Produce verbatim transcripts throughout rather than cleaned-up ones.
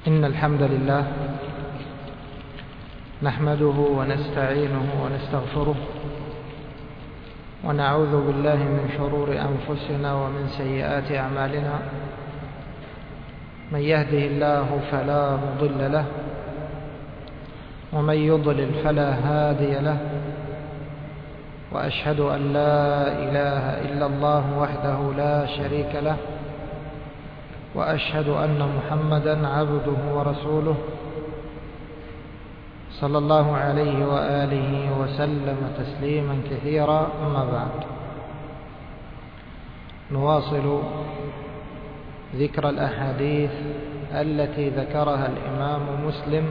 إن الحمد لله نحمده ونستعينه ونستغفره ونعوذ بالله من شرور أنفسنا ومن سيئات أعمالنا. من يهده الله فلا مضل له ومن يضلل فلا هادي له، وأشهد أن لا إله إلا الله وحده لا شريك له، وأشهد أن محمدا عبده ورسوله صلى الله عليه وآله وسلم تسليما كثيرا. أما بعد، نواصل ذكر الأحاديث التي ذكرها الإمام مسلم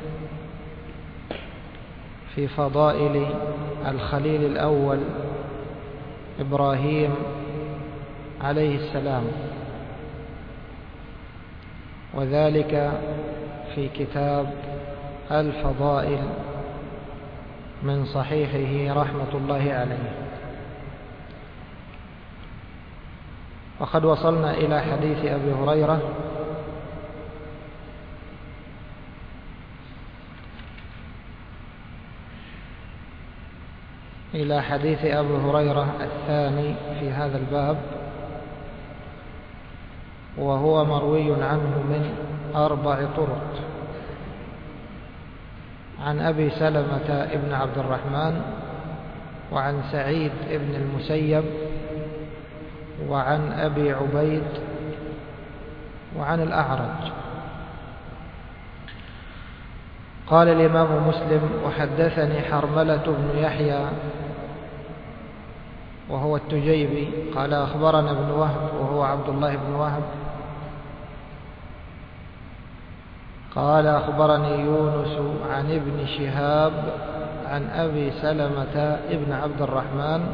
في فضائل الخليل الأول إبراهيم عليه السلام، وذلك في كتاب الفضائل من صحيحه رحمة الله عليه. وقد وصلنا إلى حديث أبي هريرة إلى حديث أبي هريرة الثاني في هذا الباب، وهو مروي عنه من أربع طرق: عن أبي سلمة ابن عبد الرحمن، وعن سعيد ابن المسيب، وعن أبي عبيد، وعن الأعرج. قال الإمام مسلم: وحدثني حرملة بن يحيى وهو التجيبي قال أخبرنا ابن وهب وهو عبد الله بن وهب قال أخبرني يونس عن ابن شهاب عن أبي سلمة ابن عبد الرحمن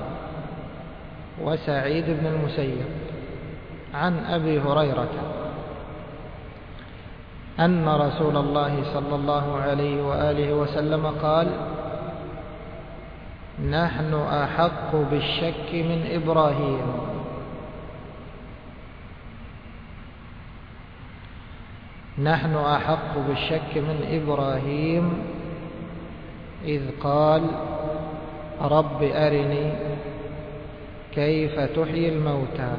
وسعيد بن المسيب عن أبي هريرة أن رسول الله صلى الله عليه وآله وسلم قال: نحن أحق بالشك من إبراهيم. نحن أحق بالشك من إبراهيم إذ قال: رب أرني كيف تحيي الموتى.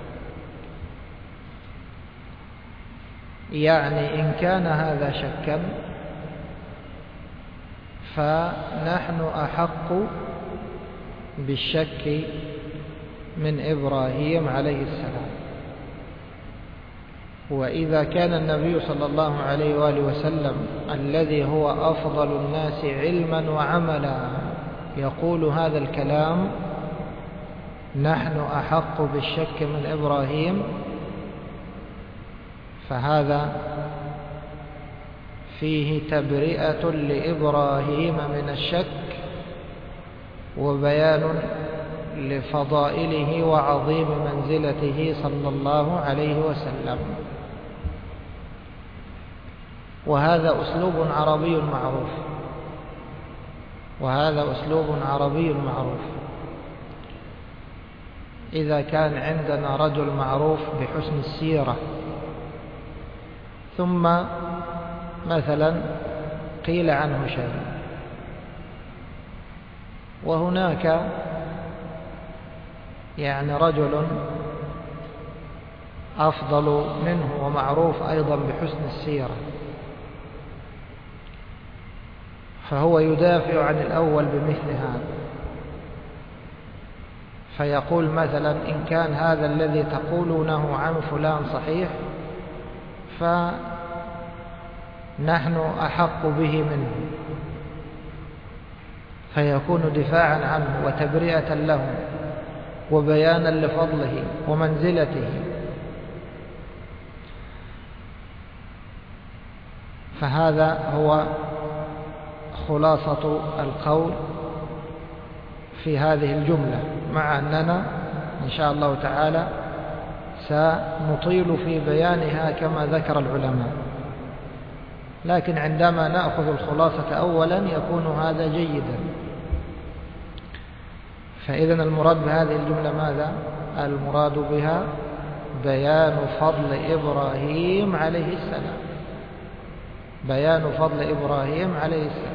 يعني إن كان هذا شكا فنحن أحق بالشك من إبراهيم عليه السلام. وإذا كان النبي صلى الله عليه وآله وسلم الذي هو أفضل الناس علما وعملا يقول هذا الكلام: نحن أحق بالشك من إبراهيم، فهذا فيه تبرئة لإبراهيم من الشك وبيان لفضائله وعظيم منزلته صلى الله عليه وسلم. وهذا أسلوب عربي معروف وهذا أسلوب عربي معروف إذا كان عندنا رجل معروف بحسن السيرة، ثم مثلا قيل عنه شيء، وهناك يعني رجل أفضل منه ومعروف أيضا بحسن السيرة، فهو يدافع عن الأول بمثل هذا، فيقول مثلا: إن كان هذا الذي تقولونه عن فلان صحيح فنحن أحق به منه، فيكون دفاعا عنه وتبرئة له وبيانا لفضله ومنزلته. فهذا هو خلاصة القول في هذه الجملة، مع أننا إن شاء الله تعالى سنطيل في بيانها كما ذكر العلماء، لكن عندما نأخذ الخلاصة أولا يكون هذا جيدا. فإذا المراد بهذه الجملة ماذا؟ المراد بها بيان فضل إبراهيم عليه السلام، بيان فضل إبراهيم عليه السلام،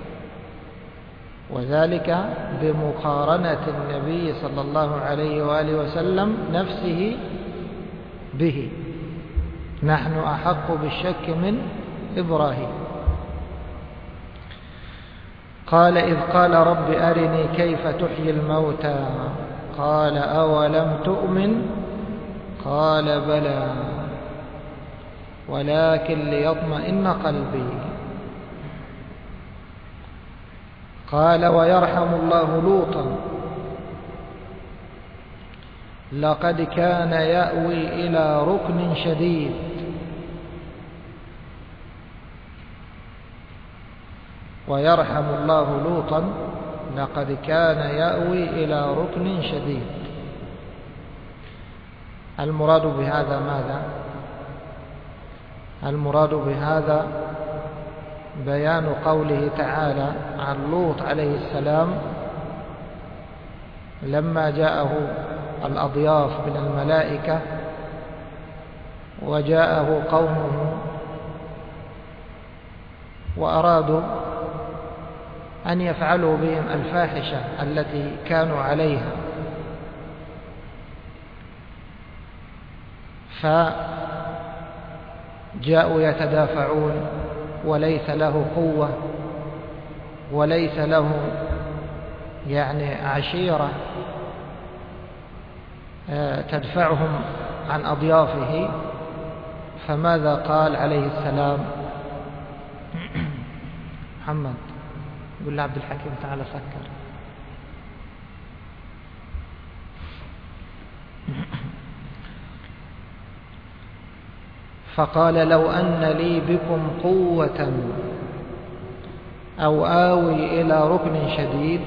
وذلك بمقارنة النبي صلى الله عليه وآله وسلم نفسه به. نحن أحق بالشك من إبراهيم. قال إذ قال رب أرني كيف تحيي الموتى قال أولم تؤمن قال بلى ولكن ليطمئن قلبي. قال ويرحم الله لوطا لقد كان يأوي إلى ركن شديد. ويرحم الله لوطا لقد كان يأوي إلى ركن شديد. المراد بهذا ماذا؟ المراد بهذا بيان قوله تعالى عن لوط عليه السلام لما جاءه الأضياف من الملائكة وجاءه قومه وأرادوا أن يفعلوا بهم الفاحشة التي كانوا عليها، فجاءوا يتدافعون وليس له قوة وليس له يعني عشيرة تدفعهم عن أضيافه. فماذا قال عليه السلام؟ محمد يقول لعبد الحكيم تعالى سكر. فقال لو أن لي بكم قوة أو آوي إلى ركن شديد.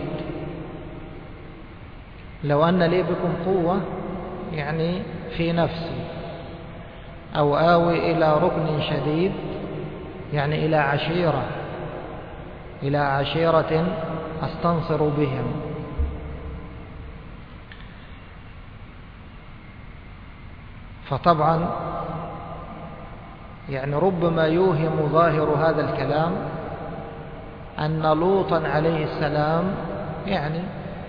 لو أن لي بكم قوة يعني في نفسي، أو آوي إلى ركن شديد يعني إلى عشيرة إلى عشيرة أستنصر بهم. فطبعا يعني ربما يوهم ظاهر هذا الكلام أن لوطا عليه السلام يعني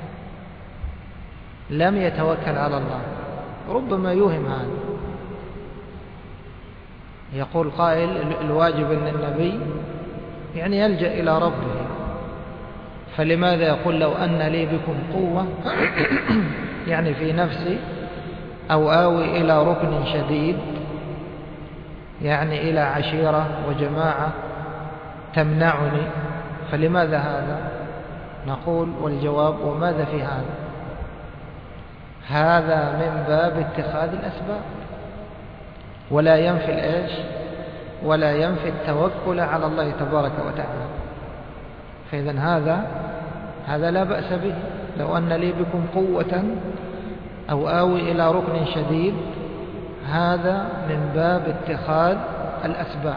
لم يتوكل على الله. ربما يوهم هذا. يقول قائل الواجب أن النبي يعني يلجأ إلى ربه، فلماذا يقول لو أن لي بكم قوة يعني في نفسي، أو آوي إلى ركن شديد يعني إلى عشيرة وجماعة تمنعني. فلماذا هذا؟ نقول والجواب وماذا في هذا؟ هذا من باب اتخاذ الأسباب، ولا ينفي الإيش ولا ينفي التوكل على الله تبارك وتعالى. فإذن هذا هذا لا بأس به. لو أن لي بكم قوة أو آوي إلى ركن شديد، هذا من باب اتخاذ الأسباب.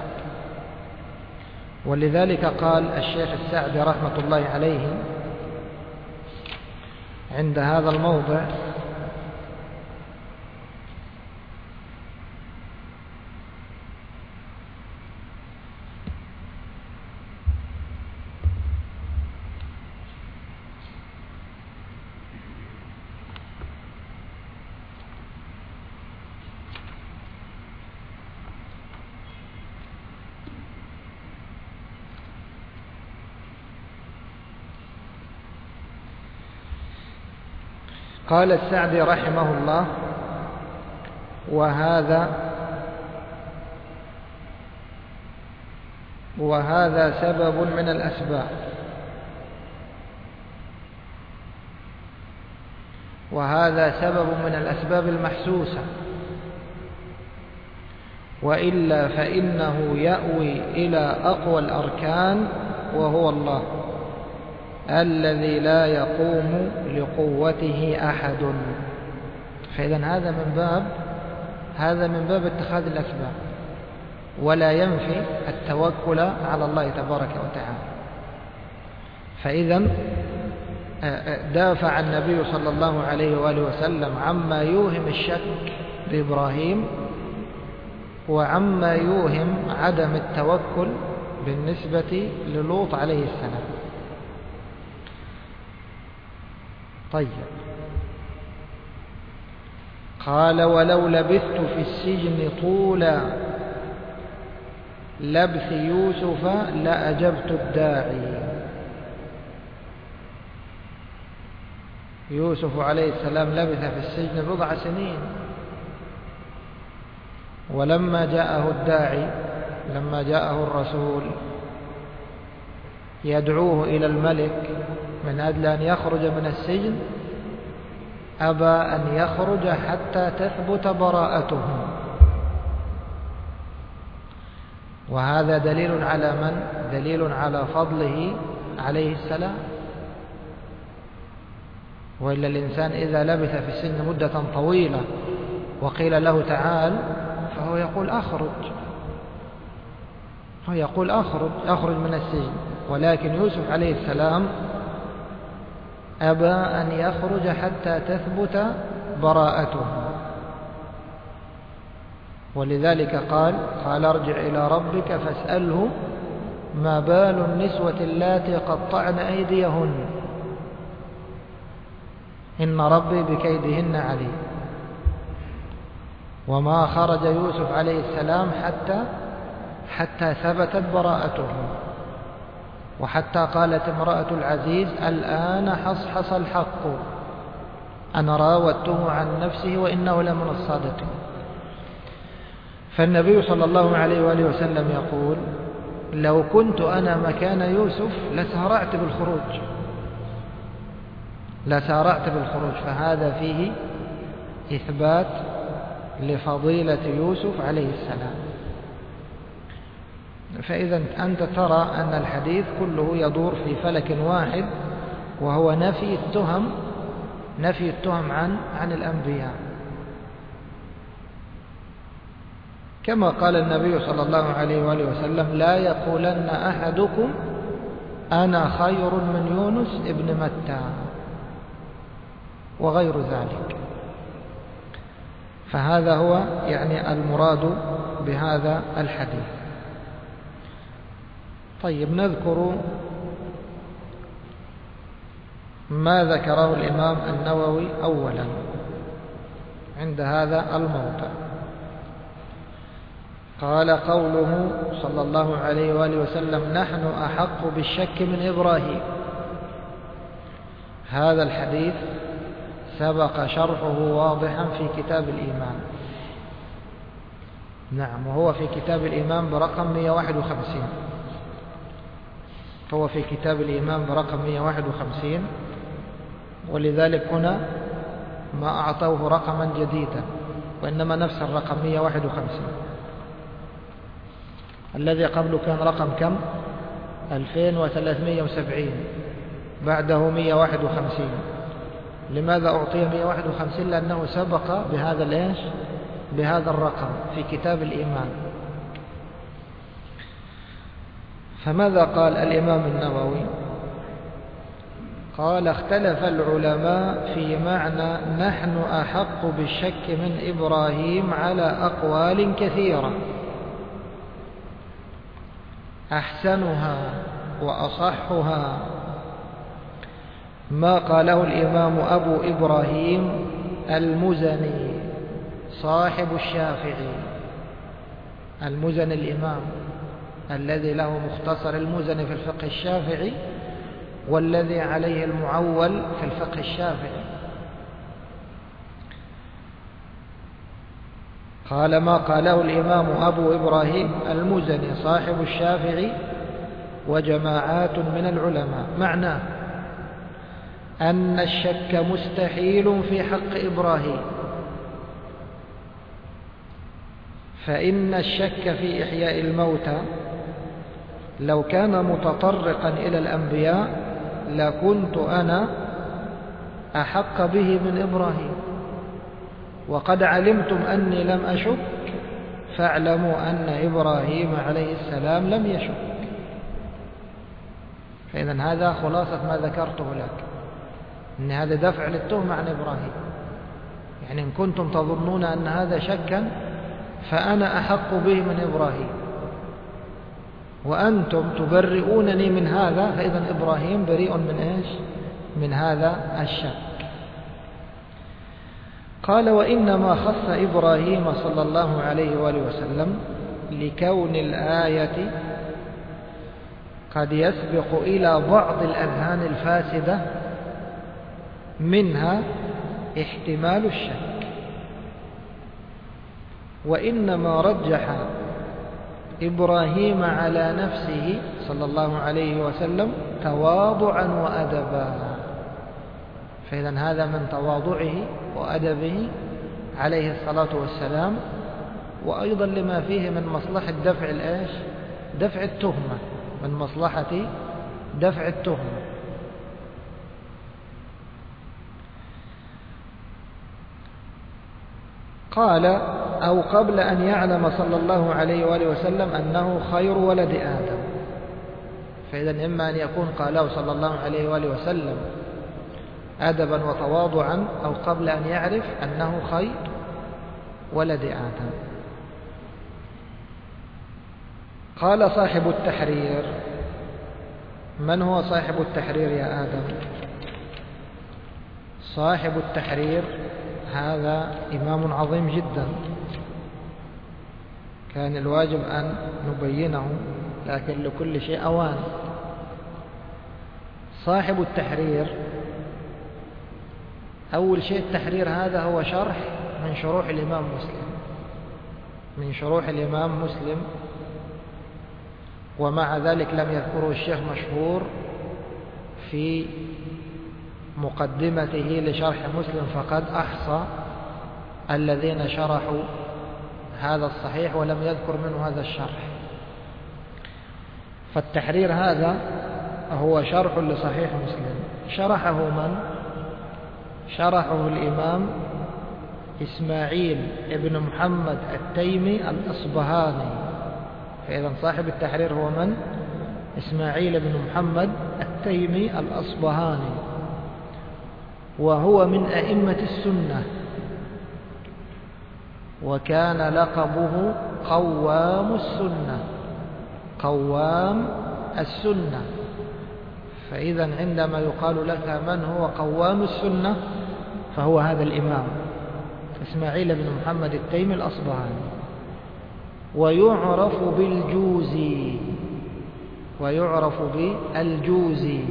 ولذلك قال الشيخ السعدي رحمة الله عليه عند هذا الموضع: قال السعدي رحمه الله: وهذا وهذا سبب من الأسباب، وهذا سبب من الأسباب المحسوسة، وإلا فإنه يأوي إلى أقوى الأركان وهو الله الذي لا يقوم لقوته أحد. فإذن هذا من باب هذا من باب اتخاذ الأسباب، ولا ينفي التوكل على الله تبارك وتعالى. فإذن دافع النبي صلى الله عليه وآله وسلم عما يوهم الشك بإبراهيم، وعما يوهم عدم التوكل بالنسبة للوط عليه السلام. طيب، قال ولو لبثت في السجن طول لبث يوسف لأجبت الداعي. يوسف عليه السلام لبث في السجن بضع سنين، ولما جاءه الداعي، لما جاءه الرسول يدعوه إلى الملك من أجل أن يخرج من السجن، أبى أن يخرج حتى تثبت براءته. وهذا دليل على من؟ دليل على فضله عليه السلام. وإلا الإنسان إذا لبث في السجن مدة طويلة وقيل له تعال، فهو يقول أخرج، هو يقول أخرج أخرج من السجن. ولكن يوسف عليه السلام أبى أن يخرج حتى تثبت براءته، ولذلك قال قال ارجع إلى ربك فاسأله ما بال النسوة اللاتي قطعن أيديهن إن ربي بكيدهن عليم. وما خرج يوسف عليه السلام حتى حتى ثبتت براءته. وحتى قالت امرأة العزيز الآن حصحص الحق أنا راودته عن نفسه وإنه لمن الصادقين. فالنبي صلى الله عليه وآله وسلم يقول لو كنت أنا مكان يوسف لسارعت بالخروج لسارعت بالخروج فهذا فيه إثبات لفضيلة يوسف عليه السلام. فإذا أنت ترى أن الحديث كله يدور في فلك واحد، وهو نفي التهم نفي التهم عن عن الأنبياء. كما قال النبي صلى الله عليه وآله وسلم لا يقولن أحدكم أنا خير من يونس ابن متى وغير ذلك. فهذا هو يعني المراد بهذا الحديث. طيب، نذكر ما ذكره الإمام النووي أولا عند هذا الموضع. قال قوله صلى الله عليه وآله وسلم نحن أحق بالشك من إبراهيم. هذا الحديث سبق شرحه واضحا في كتاب الإيمان. نعم، وهو في كتاب الإيمان برقم مئة وواحد وخمسين هو في كتاب الإيمان برقم مئة وواحد وخمسين، ولذلك هنا ما أعطوه رقما جديدا، وإنما نفس الرقم مئة وواحد وخمسين. الذي قبله كان رقم كم؟ ألفين وثلاثمئة وسبعين، بعده مئة وواحد وخمسين. لماذا أعطيه مئة وواحد وخمسين؟ لأنه سبق بهذا الإيش؟ بهذا الرقم في كتاب الإيمان. فماذا قال الإمام النووي؟ قال اختلف العلماء في معنى نحن أحق بالشك من إبراهيم على أقوال كثيرة، أحسنها وأصحها ما قاله الإمام أبو إبراهيم المزني صاحب الشافعي. المزني الإمام الذي له مختصر المزني في الفقه الشافعي، والذي عليه المعول في الفقه الشافعي. قال ما قاله الإمام أبو إبراهيم المزني صاحب الشافعي وجماعات من العلماء، معناه أن الشك مستحيل في حق إبراهيم، فإن الشك في إحياء الموتى لو كان متطرقا إلى الأنبياء لكنت أنا أحق به من إبراهيم، وقد علمتم أني لم أشك فاعلموا أن إبراهيم عليه السلام لم يشك. فإذا هذا خلاصة ما ذكرته لك، أن هذا دفع للتهمة عن إبراهيم. يعني إن كنتم تظنون أن هذا شكا فأنا أحق به من إبراهيم، وأنتم تبرئونني من هذا، فإذا إبراهيم بريء من إيش؟ من هذا الشك. قال: وإنما خص إبراهيم صلى الله عليه وآله وسلم لكون الآية قد يسبق إلى بعض الأذهان الفاسدة، منها احتمال الشك. وإنما رجح إبراهيم على نفسه صلى الله عليه وسلم تواضعا وأدبا، فإذا هذا من تواضعه وأدبه عليه الصلاة والسلام، وأيضا لما فيه من مصلحة دفع الإيش؟ دفع التهمة، من مصلحة دفع التهمة. قال: أو قبل أن يعلم صلى الله عليه وآله وسلم أنه خير ولد آدم. فإذا إما أن يكون قاله صلى الله عليه وآله وسلم أدبا وتواضعا، أو قبل أن يعرف أنه خير ولد آدم. قال صاحب التحرير: من هو صاحب التحرير يا آدم؟ صاحب التحرير هذا إمام عظيم جدا، كان الواجب أن نبينه، لكن لكل شيء أوان. صاحب التحرير، أول شيء التحرير هذا هو شرح من شروح الإمام مسلم، من شروح الإمام مسلم، ومع ذلك لم يذكره الشيخ مشهور في مقدمته لشرح مسلم، فقد أحصى الذين شرحوا هذا الصحيح ولم يذكر منه هذا الشرح. فالتحرير هذا هو شرح لصحيح مسلم، شرحه من؟ شرحه الإمام إسماعيل ابن محمد التيمي الأصبهاني. فإذا صاحب التحرير هو من؟ إسماعيل بن محمد التيمي الأصبهاني، وهو من أئمة السنة، وكان لقبه قوام السنة، قوام السنة. فإذا عندما يقال لك من هو قوام السنة فهو هذا الإمام إسماعيل بن محمد التيمي الأصبهاني، ويعرف بالجوزي، ويعرف بالجوزي.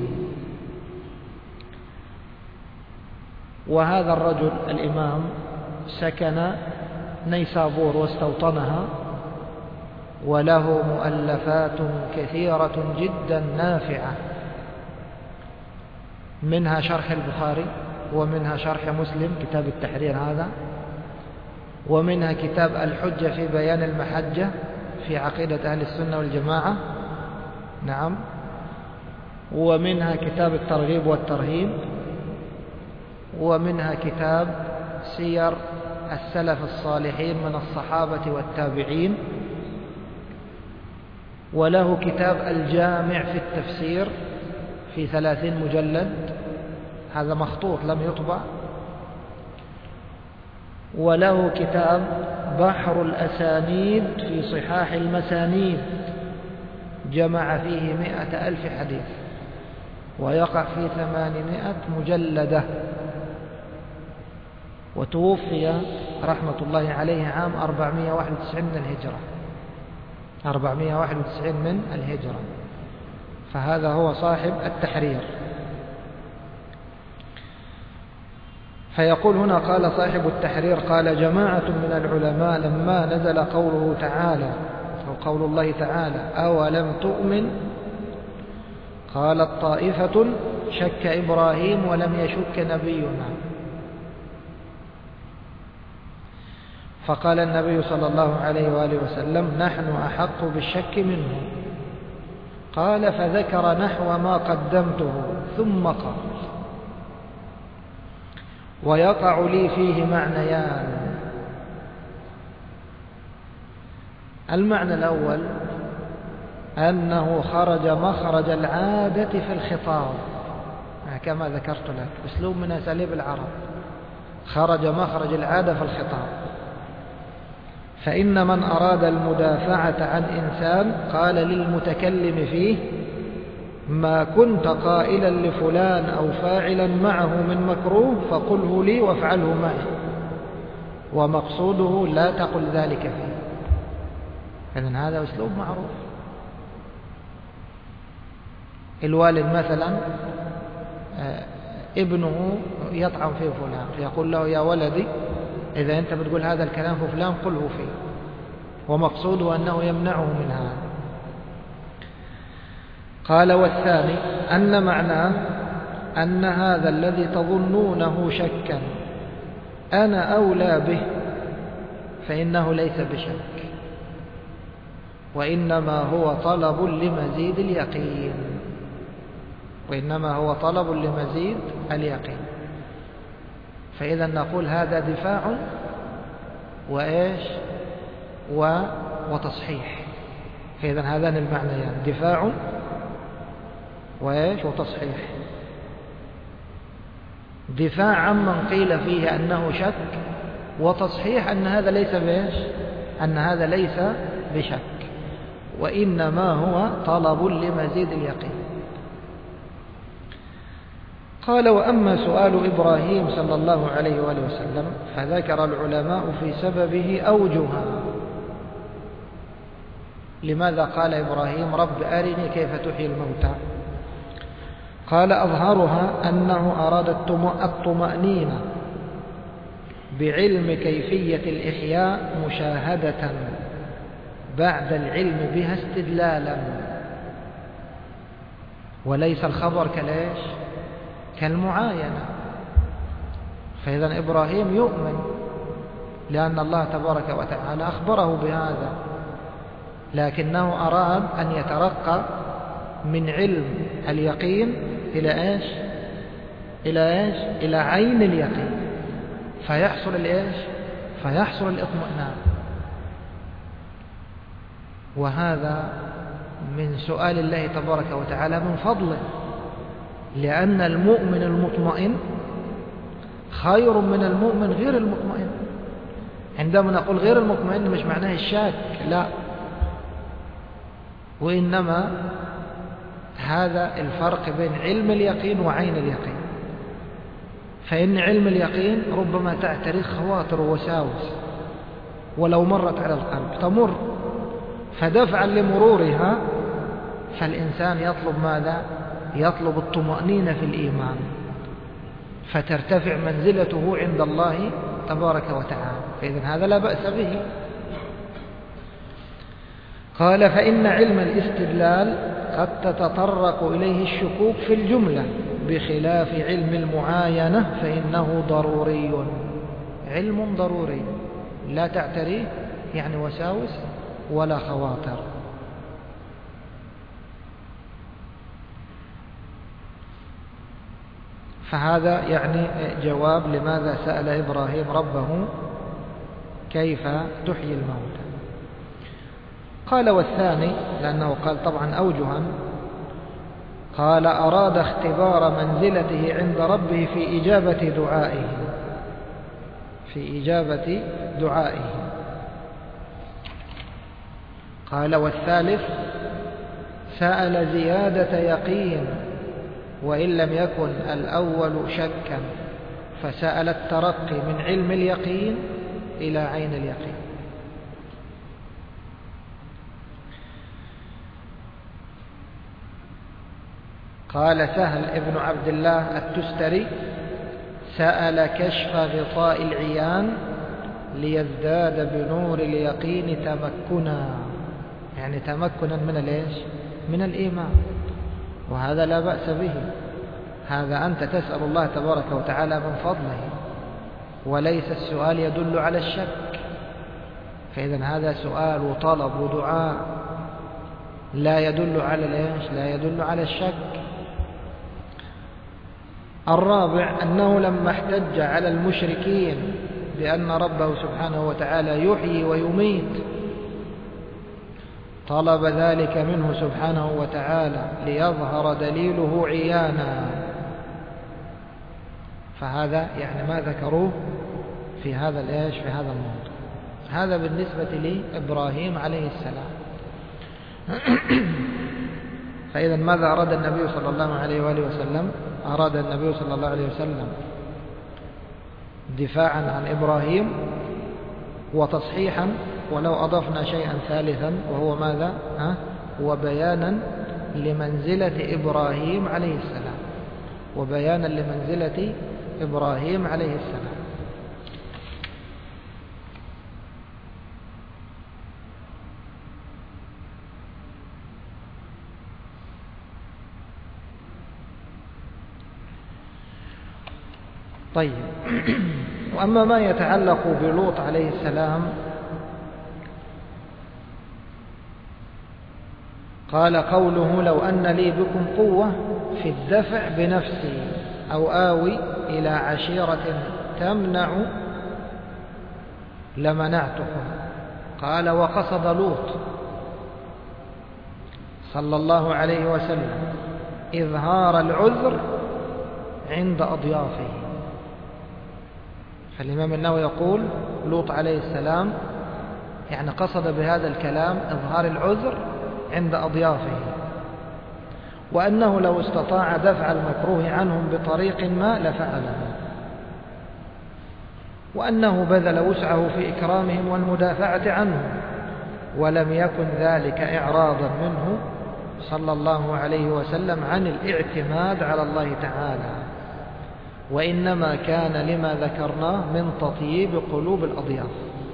وهذا الرجل الإمام سكن نيسابور واستوطنها، وله مؤلفات كثيرة جدا نافعة، منها شرح البخاري، ومنها شرح مسلم كتاب التحرير هذا، ومنها كتاب الحجة في بيان المحجة في عقيدة أهل السنة والجماعة، نعم، ومنها كتاب الترغيب والترهيب، ومنها كتاب سير السلف الصالحين من الصحابة والتابعين، وله كتاب الجامع في التفسير في ثلاثين مجلد، هذا مخطوط لم يطبع، وله كتاب بحر الأسانيد في صحاح المسانيد، جمع فيه مئة ألف حديث، ويقع في ثمانمائة مجلدة، وتوفي رحمة الله عليه عام أربعمائة وواحد وتسعين من الهجرة، أربعمائة وواحد وتسعين من الهجرة. فهذا هو صاحب التحرير. فيقول هنا: قال صاحب التحرير: قال جماعة من العلماء لما نزل قوله تعالى أو قول الله تعالى: أولم تؤمن؟ قالت طائفة: شك إبراهيم ولم يشك نبينا. فقال النبي صلى الله عليه وآله وسلم: نحن أحق بالشك منه. قال: فذكر نحو ما قدمته، ثم قال: ويقع لي فيه معنيان. المعنى الأول أنه خرج مخرج العادة في الخطاب، كما ذكرت لك، أسلوب من أساليب العرب، خرج مخرج العادة في الخطاب. فإن من أراد المدافعة عن إنسان قال للمتكلم فيه: ما كنت قائلا لفلان أو فاعلا معه من مكروه فقله لي وافعله معي، ومقصوده لا تقل ذلك فيه. إذن هذا أسلوب معروف. الوالد مثلا ابنه يطعن في فلان فيقول له: يا ولدي إذا أنت بتقول هذا الكلام في فلان قله فيه، ومقصوده أنه يمنعه من هذا. قال: والثاني أن معناه أن هذا الذي تظنونه شكا أنا أولى به، فإنه ليس بشك، وإنما هو طلب لمزيد اليقين، وإنما هو طلب لمزيد اليقين. فإذا نقول هذا دفاع وإيش و... وتصحيح. فإذا هذان المعنيان: دفاع وإيش وتصحيح. دفاع عمن قيل فيه أنه شك، وتصحيح أن هذا ليس بإيش أن هذا ليس بشك، وإنما هو طلب لمزيد اليقين. قال: وأما سؤال إبراهيم صلى الله عليه وآله وسلم فذكر العلماء في سببه أوجها. لماذا قال إبراهيم: رب أرني كيف تحيي الموتى؟ قال: أظهرها أنه أراد الطمأنينة بعلم كيفية الإحياء مشاهدة بعد العلم بها استدلالا، وليس الخبر كالإيش كالمعاينة. فإذا إبراهيم يؤمن لأن الله تبارك وتعالى أخبره بهذا، لكنه أراد أن يترقى من علم اليقين إلى إيش إلى إيش إلى عين اليقين، فيحصل الإيش فيحصل الإطمئنان. وهذا من سؤال الله تبارك وتعالى من فضله، لأن المؤمن المطمئن خير من المؤمن غير المطمئن. عندما نقول غير المطمئن مش معناه الشاك، لا، وإنما هذا الفرق بين علم اليقين وعين اليقين. فإن علم اليقين ربما تعتريه خواطر ووساوس ولو مرت على القلب تمر، فدفعا لمرورها فالإنسان يطلب ماذا؟ يطلب الطمأنينة في الإيمان، فترتفع منزلته عند الله تبارك وتعالى. فإذن هذا لا بأس به. قال: فإن علم الاستدلال قد تتطرق إليه الشكوك في الجملة بخلاف علم المعاينة فإنه ضروري. علم ضروري لا تعتريه يعني وساوس ولا خواطر. فهذا يعني جواب لماذا سأل إبراهيم ربه كيف تحيي الموتى. قال: والثاني لأنه قال طبعا أوجها، قال: أراد اختبار منزلته عند ربه في إجابة دعائه في إجابة دعائه. قال: والثالث سأل زيادة يقين وإن لم يكن الأول شكا، فسأل الترقي من علم اليقين إلى عين اليقين. قال سهل ابن عبد الله التستري: سأل كشف غطاء العيان ليزداد بنور اليقين تمكنا، يعني تمكنا من الإيش؟ من الإيمان. وهذا لا بأس به، هذا أنت تسأل الله تبارك وتعالى من فضله، وليس السؤال يدل على الشك. فإذا هذا سؤال وطلب ودعاء لا يدل على الإيش؟ لا يدل على الشك. الرابع أنه لما احتج على المشركين بأن ربه سبحانه وتعالى يحيي ويميت طلب ذلك منه سبحانه وتعالى ليظهر دليله عيانا. فهذا يعني ما ذكروه في هذا الإيش في هذا الموضوع. هذا بالنسبة لإبراهيم عليه السلام. فإذا ماذا أراد النبي صلى الله عليه وآله وسلم؟ أراد النبي صلى الله عليه وسلم دفاعا عن إبراهيم وتصحيحا، ولو أضفنا شيئا ثالثا وهو ماذا؟ ها؟ هو بيانا لمنزلة إبراهيم عليه السلام، وبيانا لمنزلة إبراهيم عليه السلام. طيب، وأما ما يتعلق بلوط عليه السلام، قال قوله لو أن لي بكم قوة في الدفع بنفسي أو آوي إلى عشيرة تمنع لمنعتكم. قال وقصد لوط صلى الله عليه وسلم إظهار العذر عند أضيافه. فالإمام النووي يقول لوط عليه السلام يعني قصد بهذا الكلام إظهار العذر عند أضيافه، وأنه لو استطاع دفع المكروه عنهم بطريق ما لفعله، وأنه بذل وسعه في إكرامهم والمدافعة عنهم، ولم يكن ذلك إعراضا منه صلى الله عليه وسلم عن الاعتماد على الله تعالى، وإنما كان لما ذكرناه من تطييب قلوب الأضياف.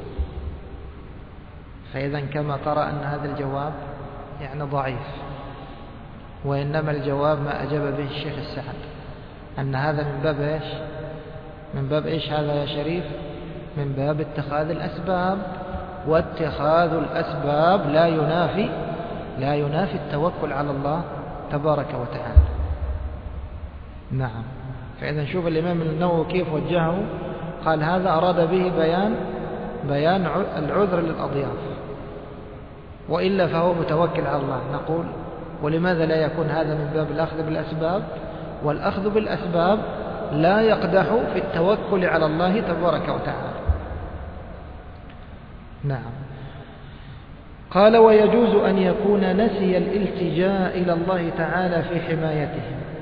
فإذا كما ترى أن هذا الجواب يعني ضعيف، وإنما الجواب ما أجاب به الشيخ السعد، أن هذا من باب إيش؟ من باب إيش هذا يا شريف؟ من باب اتخاذ الأسباب، واتخاذ الأسباب لا ينافي لا ينافي التوكل على الله تبارك وتعالى. نعم. فإذا نشوف الإمام النووي كيف وجهه، قال هذا أراد به بيان بيان العذر للأضياف، وإلا فهو متوكل على الله. نقول ولماذا لا يكون هذا من باب الأخذ بالأسباب؟ والأخذ بالأسباب لا يقدح في التوكل على الله تبارك وتعالى. نعم. قال ويجوز أن يكون نسي الالتجاء إلى الله تعالى في حمايته،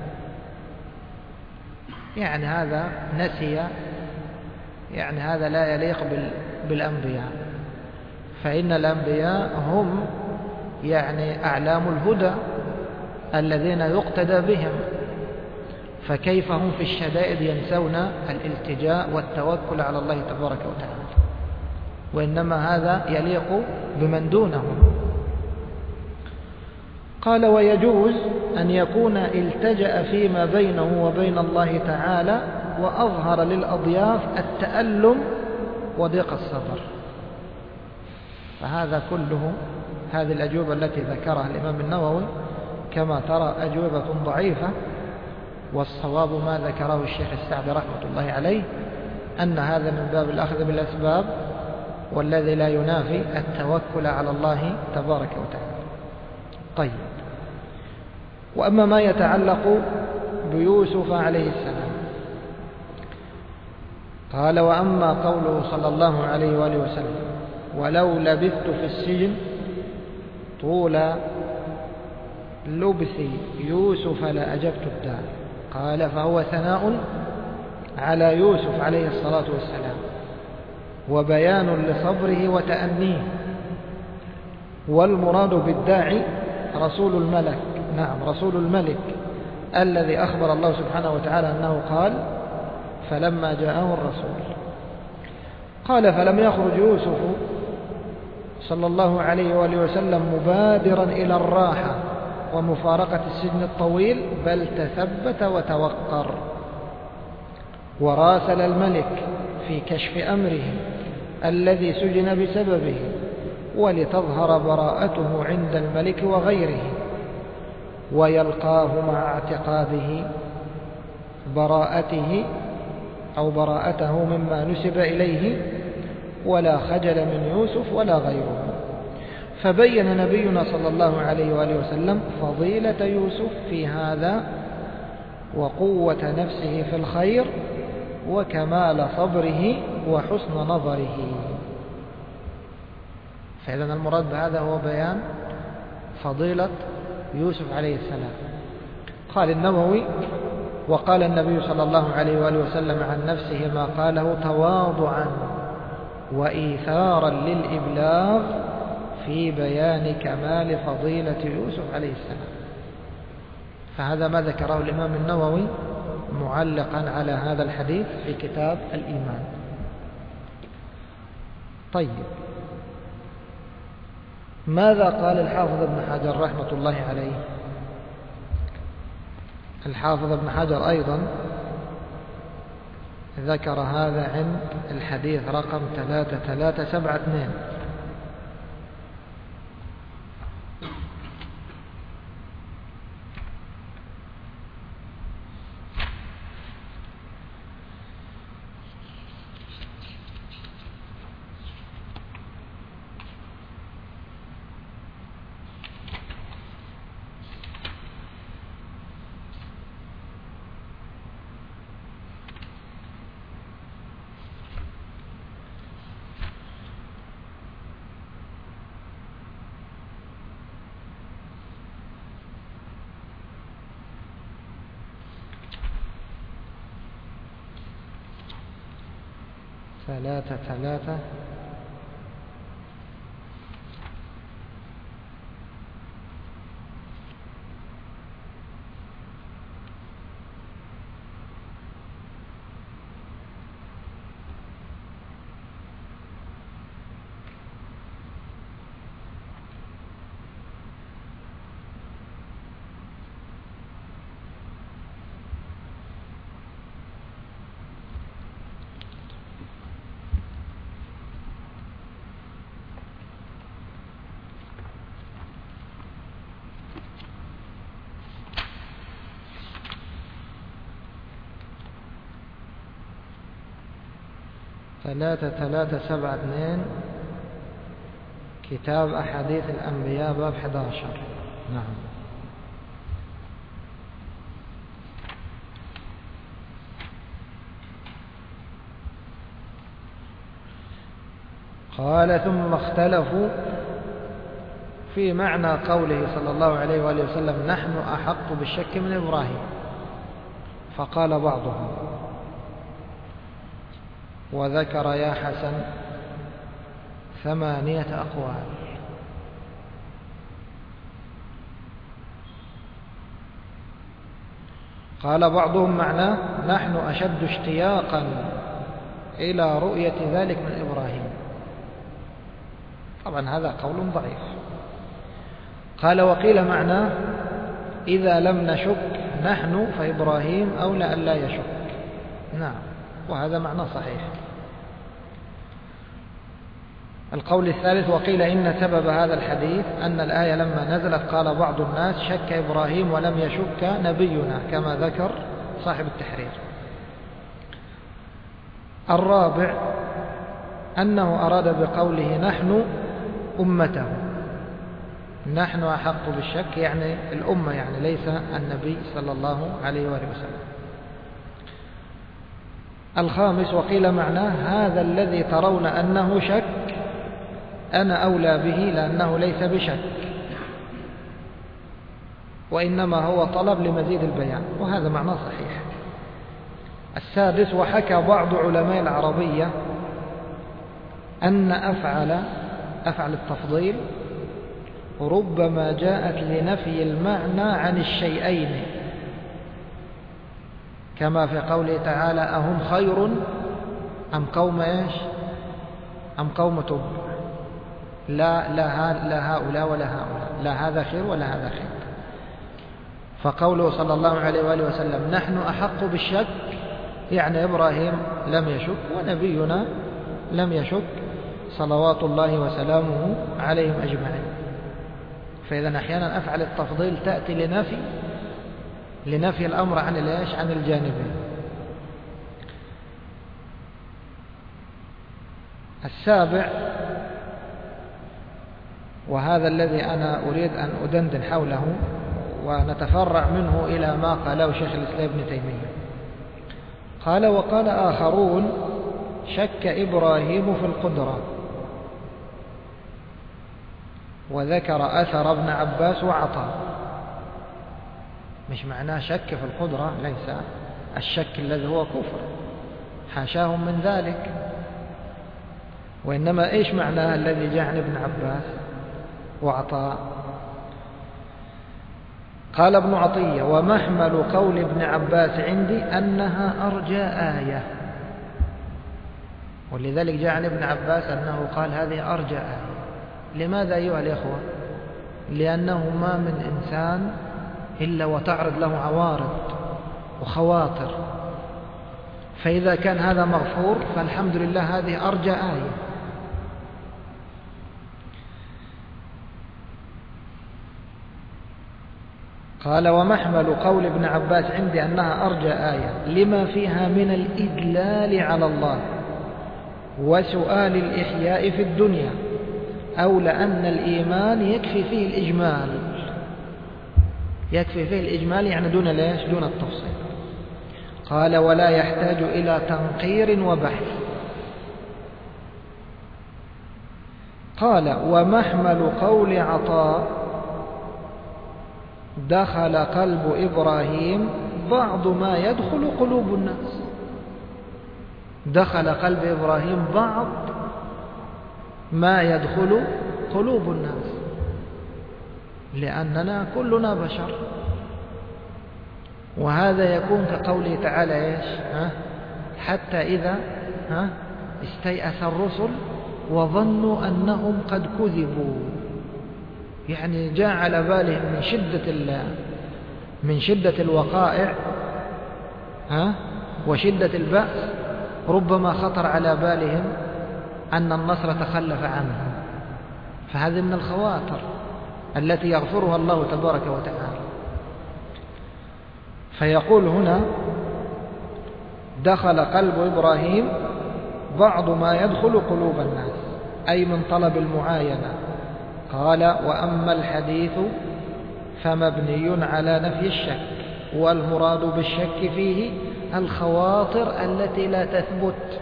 يعني هذا نسي، يعني هذا لا يليق بالأنبياء، فإن الأنبياء هم يعني أعلام الهدى الذين يقتدى بهم، فكيف هم في الشدائد ينسون الالتجاء والتوكل على الله تبارك وتعالى؟ وإنما هذا يليق بمن دونهم. قال ويجوز أن يكون التجأ فيما بينه وبين الله تعالى وأظهر للأضياف التألم وضيق الصدر. فهذا كله، هذه الأجوبة التي ذكرها الإمام النووي كما ترى أجوبة ضعيفة، والصواب ما ذكره الشيخ السعدي رحمة الله عليه، أن هذا من باب الأخذ بالأسباب، والذي لا ينافي التوكل على الله تبارك وتعالى. طيب، وأما ما يتعلق بيوسف عليه السلام، قال وأما قوله صلى الله عليه وآله وسلم ولو لبثت في السجن طول لبث يوسف لأجبت الداع، قال فهو ثناء على يوسف عليه الصلاة والسلام، وبيان لصبره وتأنيه، والمراد بالداعي رسول الملك، نعم رسول الملك الذي أخبر الله سبحانه وتعالى أنه قال فلما جاءه الرسول. قال فلم يخرج يوسف صلى الله عليه وآله وسلم مبادرا إلى الراحة ومفارقة السجن الطويل، بل تثبت وتوقر وراسل الملك في كشف أمره الذي سجن بسببه، ولتظهر براءته عند الملك وغيره، ويلقاه مع اعتقاده براءته أو براءته مما نسب إليه، ولا خجل من يوسف ولا غيره. فبين نبينا صلى الله عليه وآله وسلم فضيلة يوسف في هذا، وقوة نفسه في الخير، وكمال صبره وحسن نظره. فإذا المراد بهذا هو بيان فضيلة يوسف عليه السلام. قال النووي: وقال النبي صلى الله عليه وآله وسلم عن نفسه ما قاله تواضعا وإيثارا للإبلاغ في بيان كمال فضيلة يوسف عليه السلام. فهذا ما ذكره الإمام النووي معلقا على هذا الحديث في كتاب الإيمان. طيب، ماذا قال الحافظ ابن حجر رحمة الله عليه؟ الحافظ ابن حجر أيضا ذكر هذا عند الحديث رقم ثلاثة ثلاثة سبعة اثنين. ثلاثة ثلاثة ثلاثة ثلاثة سبعة اثنين، كتاب أحاديث الأنبياء باب أحد عشر. نعم. قال: ثم اختلفوا في معنى قوله صلى الله عليه وآله وسلم نحن أحق بالشك من إبراهيم. فقال بعضهم: وذكر يا حسن ثمانية أقوال. قال بعضهم معناه نحن أشد اشتياقا إلى رؤية ذلك من إبراهيم. طبعا هذا قول ضعيف. قال: وقيل معناه إذا لم نشك نحن فإبراهيم أولى أن لا يشك. نعم، وهذا معنى صحيح. القول الثالث: وقيل إن سبب هذا الحديث أن الآية لما نزلت قال بعض الناس شك إبراهيم ولم يشك نبينا، كما ذكر صاحب التحرير. الرابع أنه أراد بقوله نحن أمته، نحن أحق بالشك يعني الأمة، يعني ليس النبي صلى الله عليه وآله وسلم. الخامس: وقيل معناه هذا الذي ترون أنه شك أنا أولى به لأنه ليس بشك، وإنما هو طلب لمزيد البيان، وهذا معنى صحيح. السادس: وحكى بعض علماء العربية أن أفعل أفعل التفضيل ربما جاءت لنفي المعنى عن الشيئين، كما في قوله تعالى أهم خير أم قوم إيش أم قوم تب، لا لا لا هؤلاء ولا هؤلاء، لا هذا خير ولا هذا خير. فقوله صلى الله عليه وآله وسلم نحن أحق بالشك يعني إبراهيم لم يشك ونبينا لم يشك صلوات الله وسلامه عليهم أجمعين. فإذا أحيانا أفعل التفضيل تأتي لنفي لنفي الأمر عن الإيش عن الجانبين. السابع، وهذا الذي أنا أريد أن أدندن حوله ونتفرع منه إلى ما قاله شيخ الإسلام ابن تيمية. قال: وقال آخرون شك إبراهيم في القدرة، وذكر أثر ابن عباس وعطاء. مش معناه شك في القدرة، ليس الشك الذي هو كفر، حاشاهم من ذلك، وإنما إيش معناه الذي جاء عن ابن عباس وعطاء؟ قال ابن عطية: ومحمل قول ابن عباس عندي أنها أرجى آية. ولذلك جاء عن ابن عباس أنه قال هذه أرجى آية. لماذا أيها الإخوة؟ لأنه ما من إنسان إلا وتعرض له عوارض وخواطر، فإذا كان هذا مغفور فالحمد لله، هذه أرجى آية. قال: ومحمل قول ابن عباس عندي أنها أرجى آية لما فيها من الإدلال على الله وسؤال الإحياء في الدنيا، أو لأن الإيمان يكفي فيه الإجمال. يكفي فيه الإجمال يعني دون ليش؟ دون التفصيل. قال: ولا يحتاج إلى تنقير وبحث. قال: ومحمل قول عطاء دخل قلب إبراهيم بعض ما يدخل قلوب الناس. دخل قلب إبراهيم بعض ما يدخل قلوب الناس، لأننا كلنا بشر. وهذا يكون كقوله تعالى إيش؟ ها؟ حتى إذا ها؟ استيأس الرسل وظنوا أنهم قد كذبوا. يعني جاء على بالهم من شدة من شدة الوقائع ها؟ وشدة البأس، ربما خطر على بالهم أن النصر تخلف عنهم. فهذه من الخواطر التي يغفرها الله تبارك وتعالى. فيقول هنا: دخل قلب إبراهيم بعض ما يدخل قلوب الناس، أي من طلب المعاينة. قال: وأما الحديث فمبني على نفي الشك، والمراد بالشك فيه الخواطر التي لا تثبت.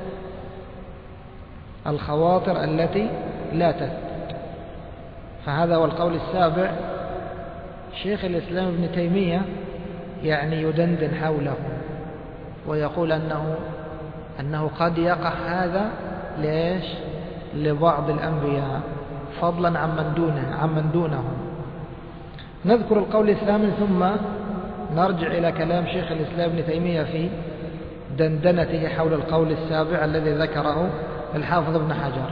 الخواطر التي لا تثبت. فهذا هو القول السابع. شيخ الإسلام ابن تيمية يعني يدندن حوله ويقول أنه أنه قد يقع هذا ليش؟ لبعض الأنبياء، فضلا عن من دونه عن من دونهم. نذكر القول الثامن ثم نرجع إلى كلام شيخ الإسلام ابن تيمية في دندنته حول القول السابع الذي ذكره الحافظ ابن حجر.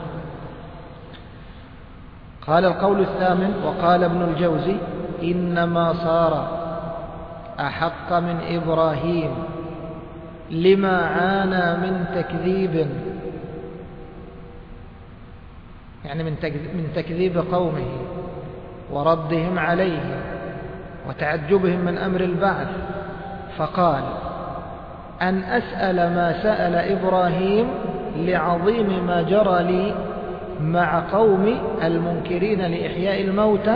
قال: القول الثامن: وقال ابن الجوزي: إنما صار أحق من إبراهيم لما عانى من تكذيب، يعني من تكذيب قومه وردهم عليه وتعجبهم من أمر البعث، فقال: أن أسأل ما سأل إبراهيم لعظيم ما جرى لي مع قوم المنكرين لإحياء الموتى،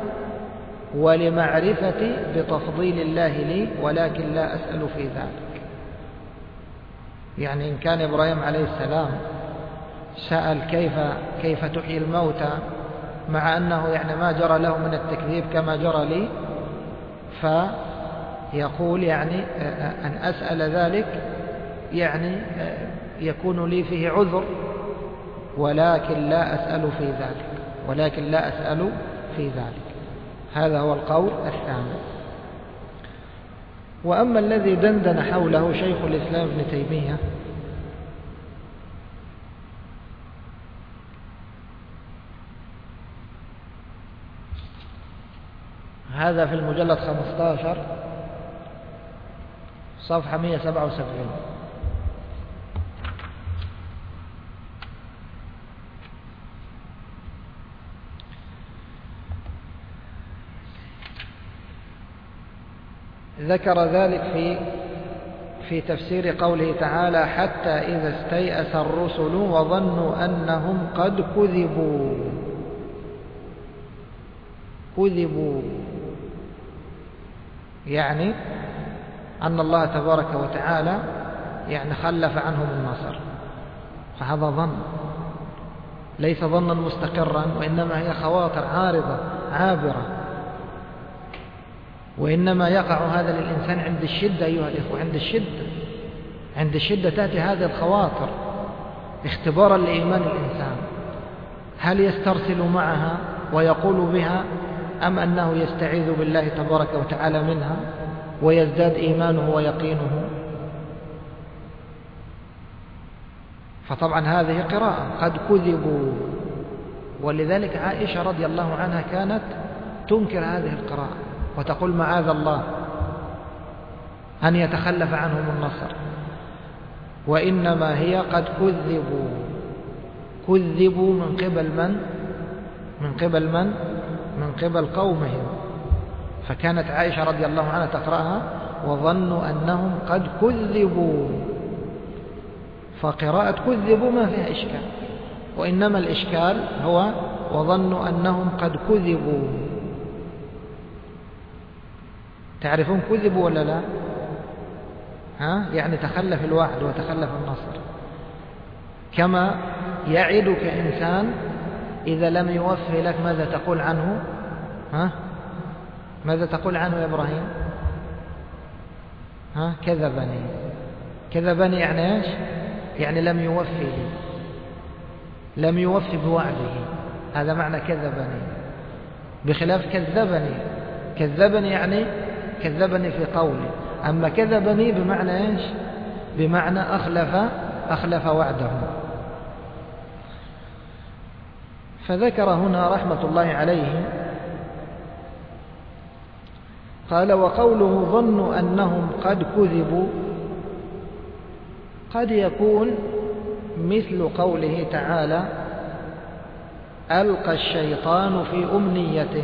ولمعرفتي بتفضيل الله لي، ولكن لا أسأل في ذلك. يعني إن كان إبراهيم عليه السلام سأل كيف كيف تحيي الموتى، مع أنه يعني ما جرى له من التكذيب كما جرى لي، فيقول يعني أن أسأل ذلك يعني يكون لي فيه عذر، ولكن لا أسأل في ذلك ولكن لا أسأل في ذلك. هذا هو القول الثامن. وأما الذي دندن حوله شيخ الإسلام ابن تيمية هذا في المجلد خمسة عشر صفحة مئة وسبعة وسبعين. ذكر ذلك في في تفسير قوله تعالى: حتى إذا استيأس الرسل وظنوا أنهم قد كذبوا. كذبوا يعني أن الله تبارك وتعالى يعني خلف عنهم النصر، فهذا ظن. ليس ظنا مستقرا، وإنما هي خواطر عارضة عابرة، وإنما يقع هذا للإنسان عند الشدة أيها الإخوة، عند الشدة عند الشدة تأتي هذه الخواطر اختبارا لإيمان الإنسان، هل يسترسل معها ويقول بها، أم أنه يستعيذ بالله تبارك وتعالى منها ويزداد إيمانه ويقينه؟ فطبعا هذه قراءة قد كذبوا، ولذلك عائشة رضي الله عنها كانت تنكر هذه القراءة وتقول معاذ الله أن يتخلف عنهم النصر، وإنما هي قد كذبوا. كذبوا من قبل من؟ من قبل من؟ من قبل قومهم. فكانت عائشة رضي الله عنها تقرأها وظنوا أنهم قد كذبوا، فقراءة كذبوا ما فيها إشكال، وإنما الإشكال هو وظنوا أنهم قد كذبوا. تعرفون كذبوا ولا لا؟ ها؟ يعني تخلف الوعد وتخلف النصر، كما يعدك إنسان إذا لم يوفي لك ماذا تقول عنه؟ ها؟ ماذا تقول عنه يا إبراهيم؟ ها؟ كذبني. كذبني يعني إيش؟ يعني لم يوفي لي، لم يوفي بوعده، هذا معنى كذبني، بخلاف كذبني. كذبني يعني كذبني في قولي، أما كذبني بمعنى إيش؟ بمعنى أخلف أخلف وعده. فذكر هنا رحمة الله عليه قال: وقوله ظنوا أنهم قد كذبوا قد يكون مثل قوله تعالى: ألقى الشيطان في أمنيته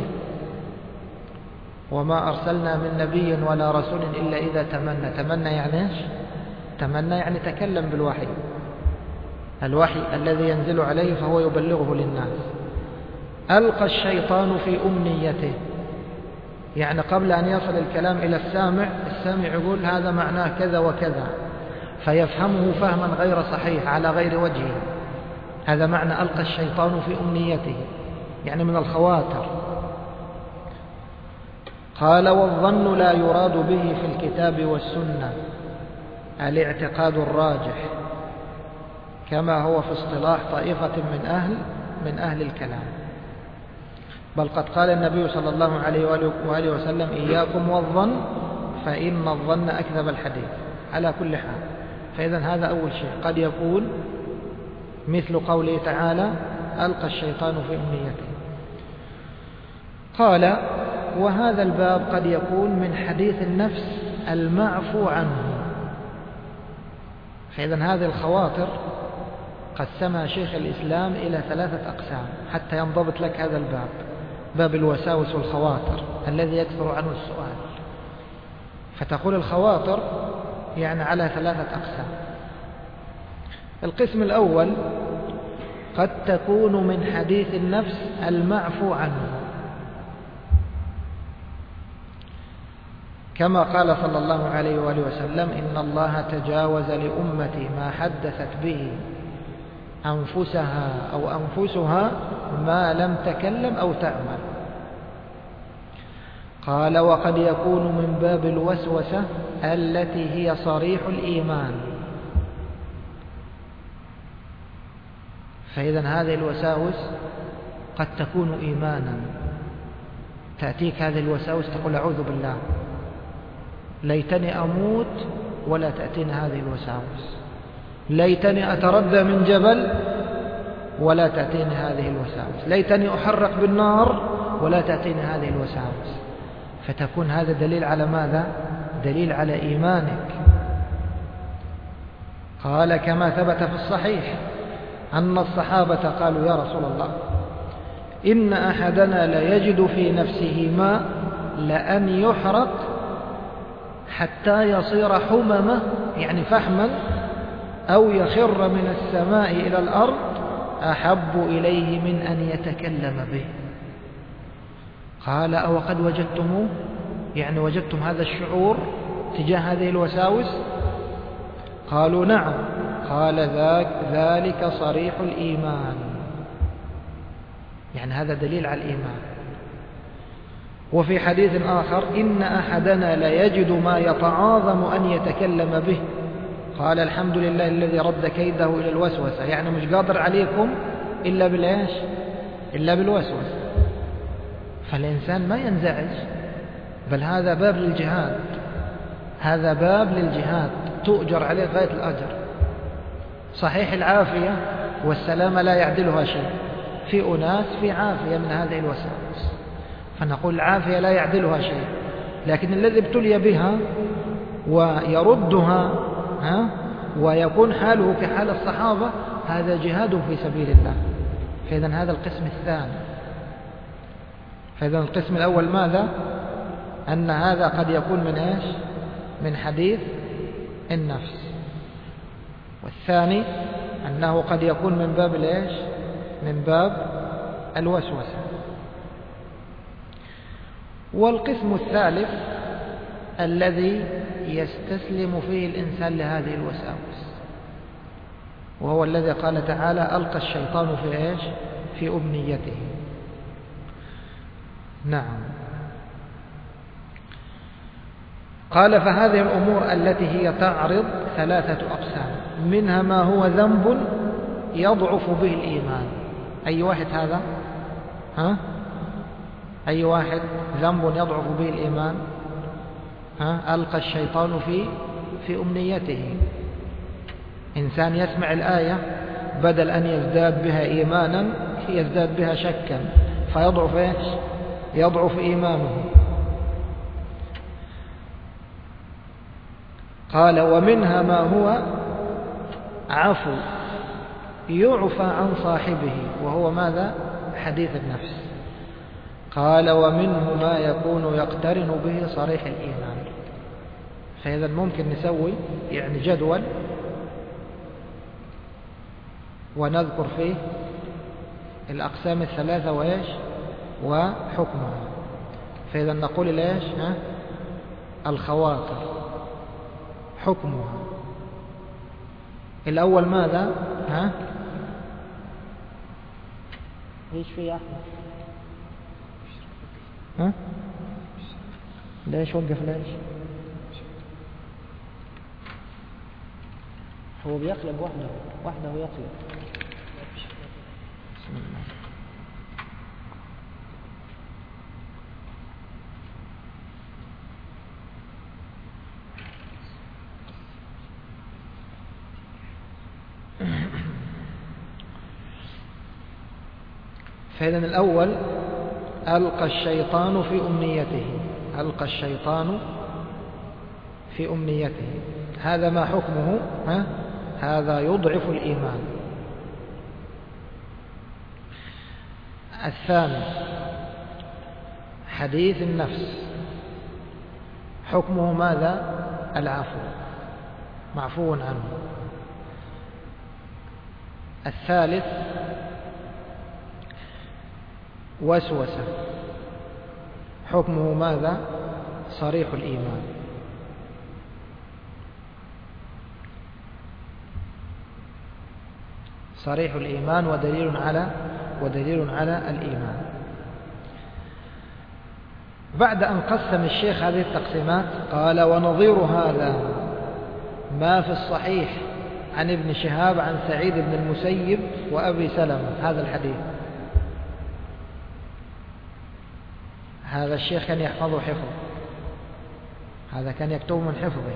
وما أرسلنا من نبي ولا رسول إلا إذا تمنى. تمنى يعني إيش؟ تمنى يعني تكلم بالوحي، الوحي الذي ينزل عليه فهو يبلغه للناس. ألقى الشيطان في أمنيته يعني قبل أن يصل الكلام إلى السامع، السامع يقول هذا معناه كذا وكذا، فيفهمه فهما غير صحيح على غير وجهه. هذا معنى ألقى الشيطان في أمنيته، يعني من الخواطر. قال: والظن لا يراد به في الكتاب والسنة الاعتقاد الراجح، كما هو في اصطلاح طائفة من أهل من أهل الكلام، بل قد قال النبي صلى الله عليه وآله وسلم: إياكم والظن فإن الظن أكذب الحديث. على كل حال، فإذا هذا أول شيء قد يكون مثل قوله تعالى: ألقى الشيطان في أمنيته. قال: وهذا الباب قد يكون من حديث النفس المعفو عنه. فإذا هذه الخواطر قسمها شيخ الإسلام إلى ثلاثة أقسام حتى ينضبط لك هذا الباب، باب الوساوس والخواطر الذي يكثر عنه السؤال. فتقول الخواطر يعني على ثلاثة أقسام. القسم الأول قد تكون من حديث النفس المعفو عنه، كما قال صلى الله عليه وآله وسلم: إن الله تجاوز لأمتي ما حدثت به أنفسها أو أنفسها ما لم تكلم أو تعمل. قال: وقد يكون من باب الوسوسة التي هي صريح الإيمان. فإذا هذه الوساوس قد تكون إيمانا، تأتيك هذه الوساوس تقول: أعوذ بالله، ليتني أموت ولا تأتيني هذه الوساوس، ليتني أتردى من جبل ولا تأتيني هذه الوساوس، ليتني أحرق بالنار ولا تأتيني هذه الوساوس. فتكون هذا دليل على ماذا؟ دليل على إيمانك. قال: كما ثبت في الصحيح أن الصحابة قالوا: يا رسول الله، إن أحدنا لا يجد في نفسه ماء لأن يحرق حتى يصير حممة يعني فحما، أو يخر من السماء إلى الأرض أحب إليه من أن يتكلم به. قال: أو قد وجدتموه؟ يعني وجدتم هذا الشعور تجاه هذه الوساوس؟ قالوا: نعم. قال: ذاك ذلك صريح الإيمان. يعني هذا دليل على الإيمان. وفي حديث آخر: إن أحدنا لا يجد ما يتعاظم أن يتكلم به، قال: الحمد لله الذي رد كيده إلى الوسوسة. يعني مش قادر عليكم إلا بالإيش؟ إلا بالوسوسة. فالإنسان ما ينزعج، بل هذا باب للجهاد، هذا باب للجهاد تؤجر عليه غاية الأجر. صحيح العافية والسلامة لا يعدلها شيء، في أناس في عافية من هذه الوساوس، فنقول العافية لا يعدلها شيء، لكن الذي ابتلي بها ويردها ها ويكون حاله كحال الصحابة هذا جهاد في سبيل الله. فإذا هذا القسم الثاني. فإذا القسم الأول ماذا؟ أن هذا قد يكون من إيش؟ من حديث النفس. والثاني أنه قد يكون من باب الإيش؟ من باب الوسوسة. والقسم الثالث الذي يستسلم فيه الإنسان لهذه الوساوس، وهو الذي قال تعالى: ألقى الشيطان في إيش؟ في أمنيته. نعم. قال: فهذه الأمور التي هي تعرض ثلاثة أقسام، منها ما هو ذنب يضعف به الإيمان. أي واحد هذا؟ ها؟ أي واحد ذنب يضعف به الإيمان؟ ها؟ ألقى الشيطان في في أمنيته. إنسان يسمع الآية بدل أن يزداد بها إيمانا يزداد بها شكا، فيضعف إيش؟ يضعف إيمانه. قال: ومنها ما هو عفو يعفى عن صاحبه، وهو ماذا؟ حديث النفس. قال: ومنه ما يكون يقترن به صريح الإيمان. فإذا ممكن نسوي يعني جدول ونذكر فيه الأقسام الثلاثة وإيش؟ وحكمها. فإذا نقول الإيش؟ ها؟ الخواطر حكمها. الأول ماذا؟ ها؟ ايش في يا أحمد؟ ها؟ ليش وقف؟ ليش هو بيقلب وحده وحده يقلب؟ بسم الله. فإذا الأول: ألقى الشيطان في أمنيته. ألقى الشيطان في أمنيته، هذا ما حكمه؟ ها؟ هذا يضعف الإيمان. الثاني: حديث النفس، حكمه ماذا؟ العفو، معفو عنه. الثالث: وسوسة، حكمه ماذا؟ صريح الإيمان. صريح الإيمان ودليل على ودليل على الإيمان. بعد أن قسم الشيخ هذه التقسيمات قال: ونظير هذا ما في الصحيح عن ابن شهاب عن سعيد بن المسيب وأبي سلمة. هذا الحديث هذا الشيخ كان يحفظه حفظ، هذا كان يكتب من حفظه.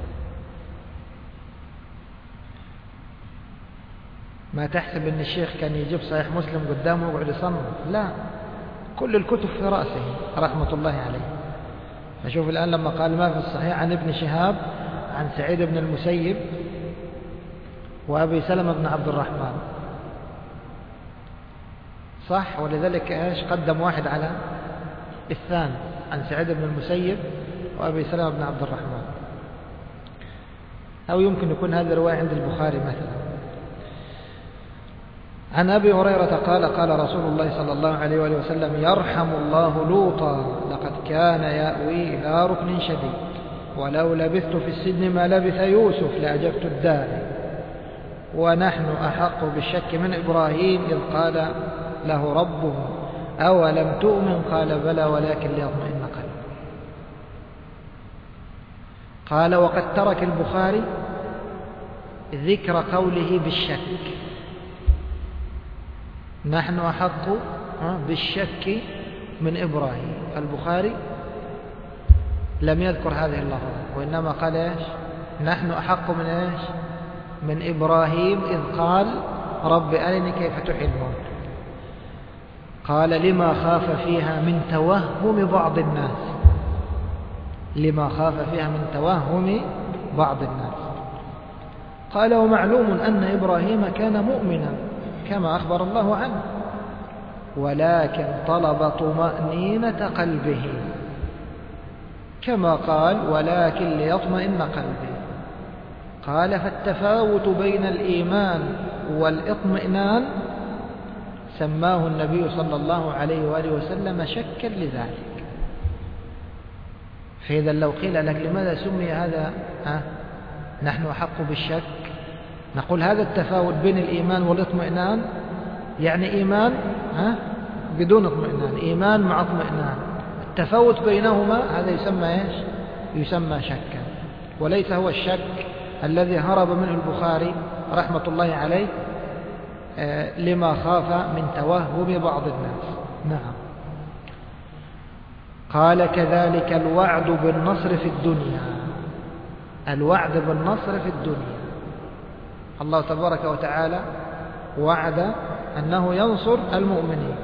ما تحسب ان الشيخ كان يجيب صحيح مسلم قدامه ويقعد يصنف، لا، كل الكتب في رأسه رحمة الله عليه. فشوف الآن لما قال ما في الصحيح عن ابن شهاب عن سعيد بن المسيب وأبي سلمة بن عبد الرحمن، صح؟ ولذلك ايش قدم واحد على الثاني، عن سعيد بن المسيب وأبي سلمة بن عبد الرحمن. أو يمكن يكون هذا رواية عند البخاري مثلا. عن أبي هريرة قال: قال رسول الله صلى الله عليه وآله وسلم: يرحم الله لوطا لقد كان يأوي إلى ركن شديد، ولو لبثت في السجن ما لبث يوسف لأجبت الداعي، ونحن أحق بالشك من إبراهيم إذ قال له ربه أولم تؤمن قال بلى ولكن ليطمئن قلبي. قال وقد ترك البخاري ذكر قوله بالشك، نحن أحق بالشك من إبراهيم. البخاري لم يذكر هذه اللفظة، وإنما قال إيش؟ نحن أحق من إيش؟ من إبراهيم إذ قال رب أرني كيف تحيي الموت. قال لما خاف فيها من توهم بعض الناس، لما خاف فيها من توهم بعض الناس. قال ومعلوم أن إبراهيم كان مؤمنا كما أخبر الله عنه، ولكن طلب طمأنينة قلبه كما قال ولكن ليطمئن قلبي. قال فالتفاوت بين الإيمان والاطمئنان سماه النبي صلى الله عليه وآله وسلم شكا لذلك. فإذا لو قيل لك لماذا سمي هذا ها؟ نحن أحق بالشك، نقول هذا التفاوت بين الإيمان والاطمئنان يعني إيمان ها؟ بدون اطمئنان، إيمان مع اطمئنان، التفاوت بينهما هذا يسمى إيش؟ يسمى شكا، وليس هو الشك الذي هرب منه البخاري رحمة الله عليه آه لما خاف من توهم بعض الناس. نعم. قال كذلك الوعد بالنصر في الدنيا، الوعد بالنصر في الدنيا، الله تبارك وتعالى وعد أنه ينصر المؤمنين،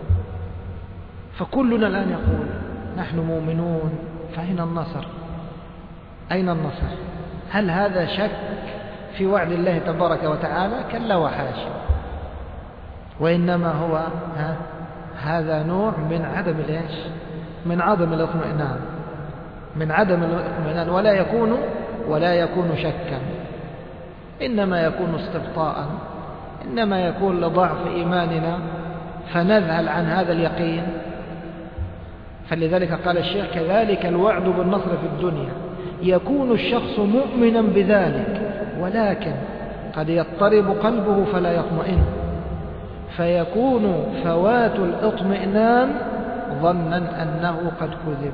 فكلنا الآن يقول نحن مؤمنون فأين النصر؟ أين النصر؟ هل هذا شك في وعد الله تبارك وتعالى؟ كلا وحاشا، وإنما هو ها هذا نوع من عدم الإيش؟ من عدم الاطمئنان، من عدم الاطمئنان، ولا يكون ولا يكون شكا، إنما يكون استبطاء، إنما يكون لضعف إيماننا فنذهل عن هذا اليقين. فلذلك قال الشيخ كذلك الوعد بالنصر في الدنيا، يكون الشخص مؤمنا بذلك ولكن قد يضطرب قلبه فلا يطمئن، فيكون فوات الاطمئنان ظنا أنه قد كذب.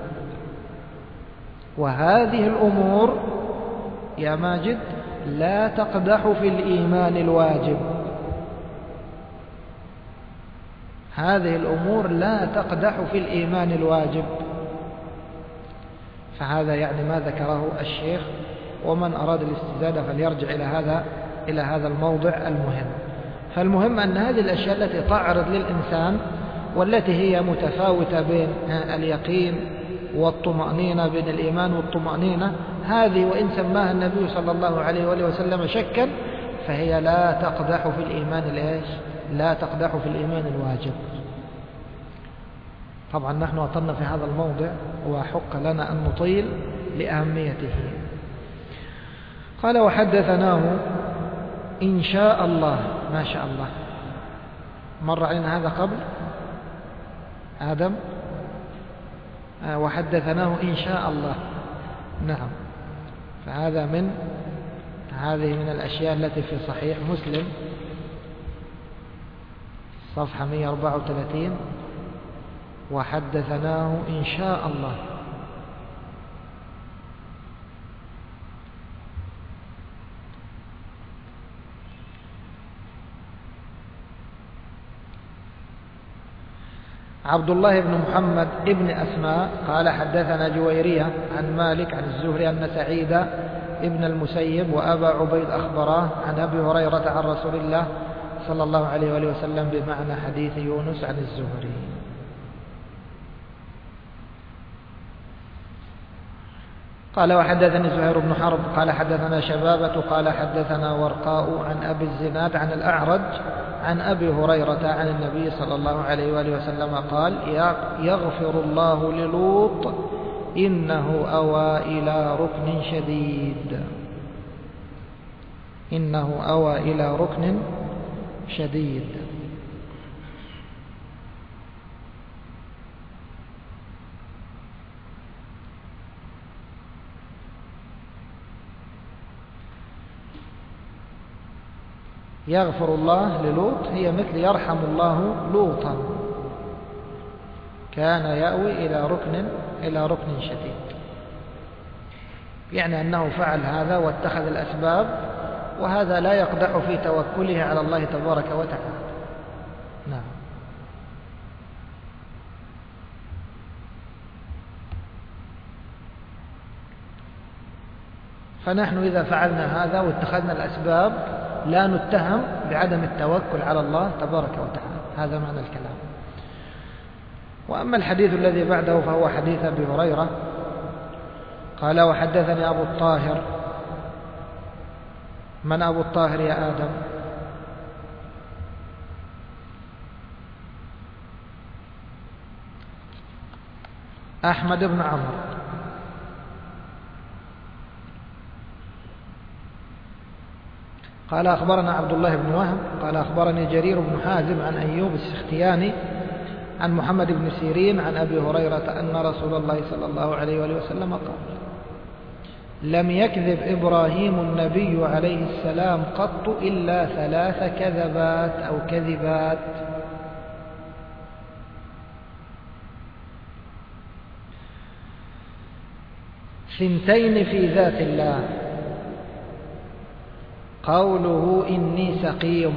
وهذه الأمور يا ماجد لا تقدح في الإيمان الواجب، هذه الأمور لا تقدح في الإيمان الواجب. فهذا يعني ما ذكره الشيخ، ومن أراد الاستزادة فليرجع إلى هذا إلى هذا الموضع المهم. فالمهم أن هذه الأشياء التي تعرض للإنسان والتي هي متفاوتة بين اليقين والطمأنينة، بين الإيمان والطمأنينة، هذه وإن سماها النبي صلى الله عليه وآله وسلم شكا فهي لا تقدح في الإيمان الإيش؟ لا تقدح في الإيمان الواجب. طبعا نحن أطلنا في هذا الموضع وحق لنا أن نطيل لأهميته. قال وحدثناه إن شاء الله، ما شاء الله، مر علينا هذا قبل آدم، وحدثناه إن شاء الله. نعم، فهذا من هذه من الأشياء التي في صحيح مسلم صفحة مئة وأربعة وثلاثين، وحدثناه إن شاء الله. عبد الله بن محمد ابن أسماء قال حدثنا جويرية عن مالك عن الزهري أن سعيد ابن المسيب وأبا عبيد أخبراه عن أبي هريرة عن رسول الله صلى الله عليه وآله وسلم بمعنى حديث يونس عن الزهري. قال وحدثني زهير بن حرب قال حدثنا شبابة قال حدثنا ورقاء عن أبي الزناد عن الأعرج عن أبي هريرة عن النبي صلى الله عليه وآله وسلم قال يغفر الله للوط إنه أوى إلى ركن شديد، إنه أوى إلى ركن شديد. يغفر الله للوط هي مثل يرحم الله لوطا، كان يأوي إلى ركن إلى ركن شديد، يعني أنه فعل هذا واتخذ الأسباب، وهذا لا يقدح في توكله على الله تبارك وتعالى. نعم. فنحن إذا فعلنا هذا واتخذنا الأسباب لا نتهم بعدم التوكل على الله تبارك وتعالى، هذا معنى الكلام. وأما الحديث الذي بعده فهو حديث أبي هريرة قال: وحدثني أبو الطاهر. من أبو الطاهر يا آدم؟ أحمد بن عمرو. قال: أخبرنا عبد الله بن وهب قال: أخبرني جرير بن حازم عن أيوب السختياني عن محمد بن سيرين عن أبي هريرة أن رسول الله صلى الله عليه وآله وسلم قال: لم يكذب إبراهيم النبي عليه السلام قط إلا ثلاث كذبات أو كذبات. ثنتين في ذات الله: قوله إني سقيم،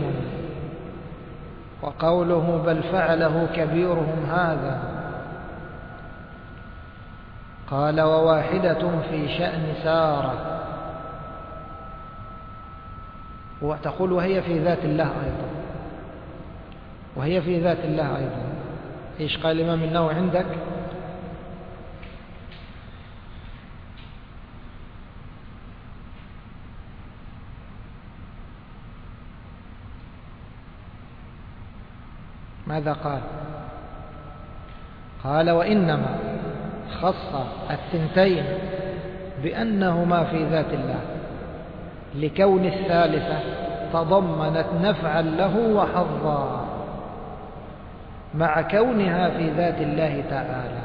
وقوله بل فعله كبيرهم هذا. قال: وواحدة في شأن سارة. وتقول وهي في ذات الله أيضا، وهي في ذات الله أيضا. إيش قال الإمام النووي عندك؟ ماذا قال؟ قال: وإنما خص الثنتين بأنهما في ذات الله لكون الثالثة تضمنت نفعا له وحظا مع كونها في ذات الله تعالى.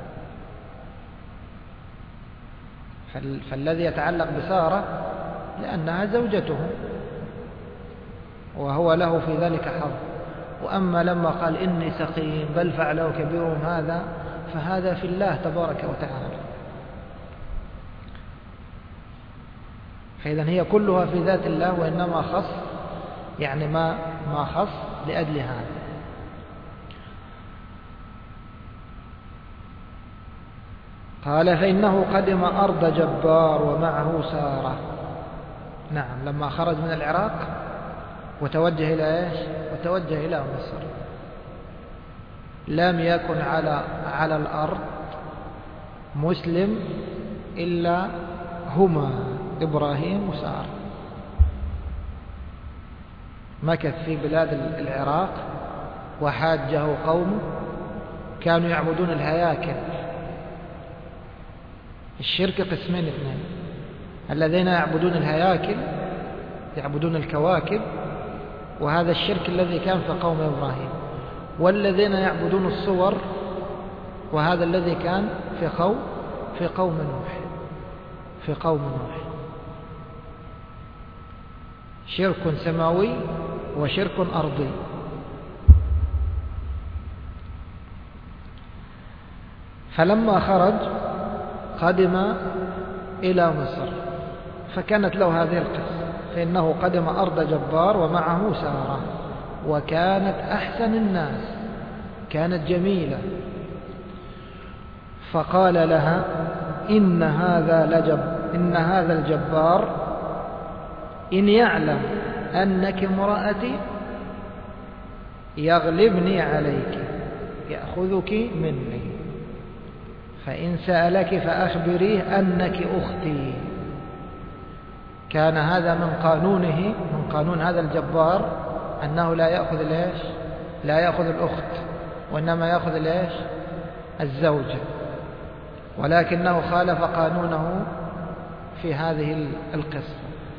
فالذي يتعلق بسارة لأنها زوجته وهو له في ذلك حظ. وأما لما قال إني سقيم بل فعله كبيرهم هذا فهذا في الله تبارك وتعالى. فإذن هي كلها في ذات الله، وإنما خص يعني ما ما خص لأجل هذا. قال: فإنه قدم أرض جبار ومعه سارة. نعم، لما خرج من العراق وتوجه إلى إيش؟ وتوجه إلى مصر، لم يكن على على الأرض مسلم إلا هما إبراهيم وسارة. مكث في بلاد العراق وحاجه قومه، كانوا يعبدون الهياكل. الشرك قسمين اثنين: الذين يعبدون الهياكل يعبدون الكواكب، وهذا الشرك الذي كان في قوم إبراهيم، والذين يعبدون الصور، وهذا الذي كان في قوم في قوم نوح في قوم نوح شرك سماوي وشرك أرضي. فلما خرج قدم إلى مصر، فكانت له هذه القصة: فإنه قدم أرض جبار ومعه سارة، وكانت أحسن الناس، كانت جميلة. فقال لها: إن هذا لجب إن هذا الجبار إن يعلم أنك امرأتي يغلبني عليك يأخذك مني، فإن سألك فأخبريه أنك أختي. كان هذا من قانونه من قانون هذا الجبار أنه لا يأخذ ليش لا يأخذ الأخت، وإنما يأخذ ليش الزوجة، ولكنه خالف قانونه في هذه القصة.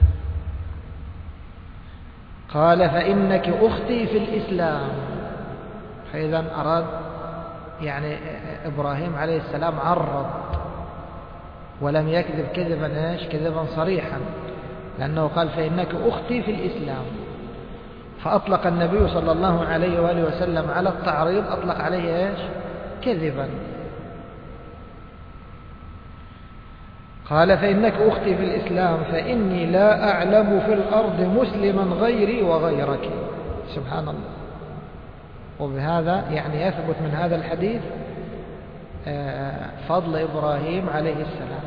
قال: فإنك أختي في الإسلام. فإذا أراد يعني إبراهيم عليه السلام عرض ولم يكذب كذبا إيش كذبا صريحا، لأنه قال: فإنك أختي في الإسلام. فأطلق النبي صلى الله عليه وآله وسلم على التعريض أطلق عليه إيش؟ كذبا. قال فإنك أختي في الإسلام فإني لا أعلم في الأرض مسلما غيري وغيرك. سبحان الله. وبهذا يعني يثبت من هذا الحديث فضل إبراهيم عليه السلام.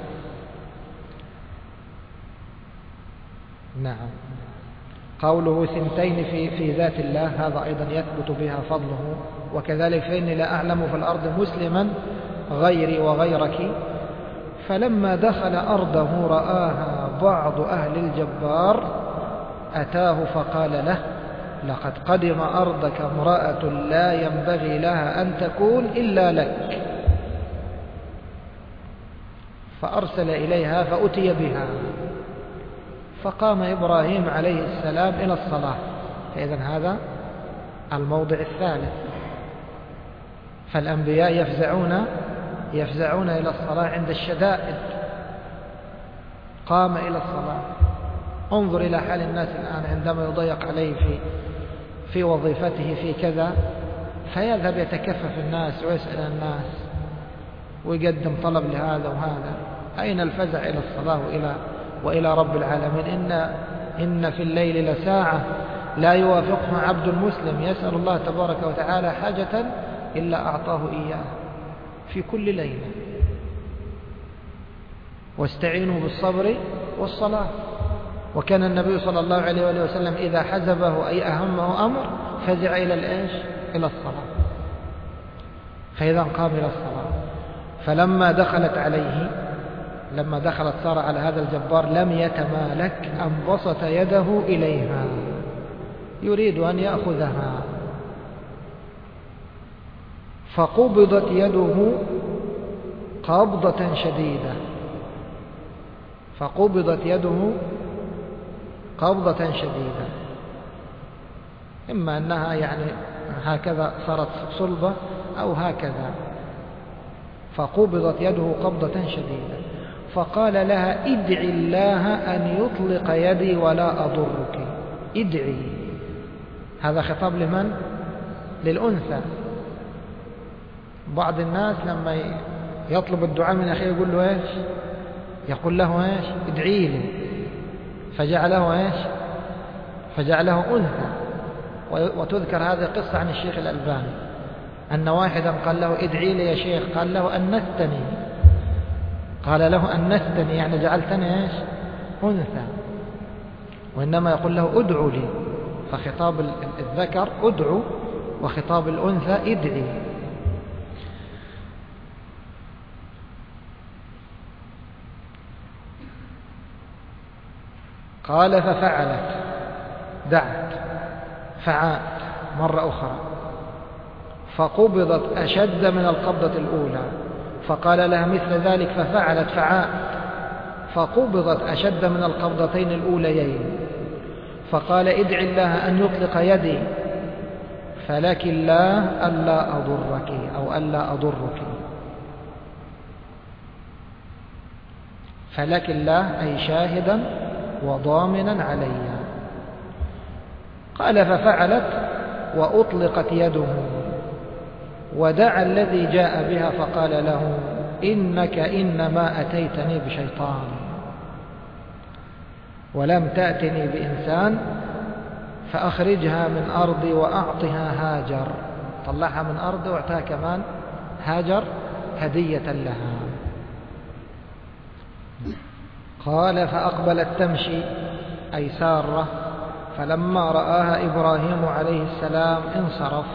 نعم. قوله ثنتين في, في ذات الله هذا أيضا يثبت بها فضله. وكذلك فإني لا أعلم في الأرض مسلما غيري وغيرك. فلما دخل أرضه رآها بعض أهل الجبار أتاه فقال له لقد قدم أرضك امرأة لا ينبغي لها أن تكون إلا لك. فأرسل إليها فأتي بها. فقام إبراهيم عليه السلام إلى الصلاة. فإذن هذا الموضع الثالث. فالأنبياء يفزعون يفزعون إلى الصلاة عند الشدائد. قام إلى الصلاة. انظر إلى حال الناس الآن عندما يضيق عليه في في وظيفته في كذا فيذهب يتكفف الناس ويسأل الناس ويقدم طلب لهذا وهذا. أين الفزع إلى الصلاة وإلى وإلى رب العالمين؟ إن إن في الليل لساعة لا يوافقها عبد مسلم يسأل الله تبارك وتعالى حاجة إلا أعطاه إياها في كل ليلة. واستعينوا بالصبر والصلاة. وكان النبي صلى الله عليه وآله وسلم إذا حزبه أي أهمه أمر فزع إلى الإيش؟ إلى الصلاة. فإذا قام إلى الصلاة. فلما دخلت عليه لما دخلت سارة على هذا الجبار لم يتمالك أن بسط يده إليها يريد أن يأخذها. فقبضت يده قبضة شديدة فقبضت يده قبضة شديدة إما أنها يعني هكذا صارت صلبة أو هكذا. فقبضت يده قبضة شديدة. فقال لها ادعي الله أن يطلق يدي ولا أضرك. ادعي. هذا خطاب لمن؟ للأنثى. بعض الناس لما يطلب الدعاء من أخيه يقول له إيش؟ يقول له إيش؟ ادعي لي. فجعله إيش؟ فجعله أنثى. وتذكر هذه قصة عن الشيخ الألباني أن واحدا قال له ادعي لي يا شيخ. قال له أنستني. قال له أنستني يعني جعلتني إيش؟ أنثى. وإنما يقول له ادعو لي. فخطاب الذكر ادعو وخطاب الأنثى ادعي. قال ففعلت دعت فعاد مرة أخرى فقبضت أشد من القبضة الأولى. فقال لها مثل ذلك ففعلت فعاد فقبضت أشد من القبضتين الأوليين. فقال ادع الله أن يطلق يدي فلك الله ألا أضرك أو ألا أضرك. فلك الله أي شاهدا وضامنا علي. قال ففعلت وأطلقت يده. ودعا الذي جاء بها فقال له إنك إنما أتيتني بشيطان ولم تأتني بإنسان فأخرجها من أرضي وأعطها هاجر. طلعها من أرضي واعطاها كمان هاجر هدية لها. قال فأقبلت تمشي أي سارة. فلما رآها إبراهيم عليه السلام انصرف.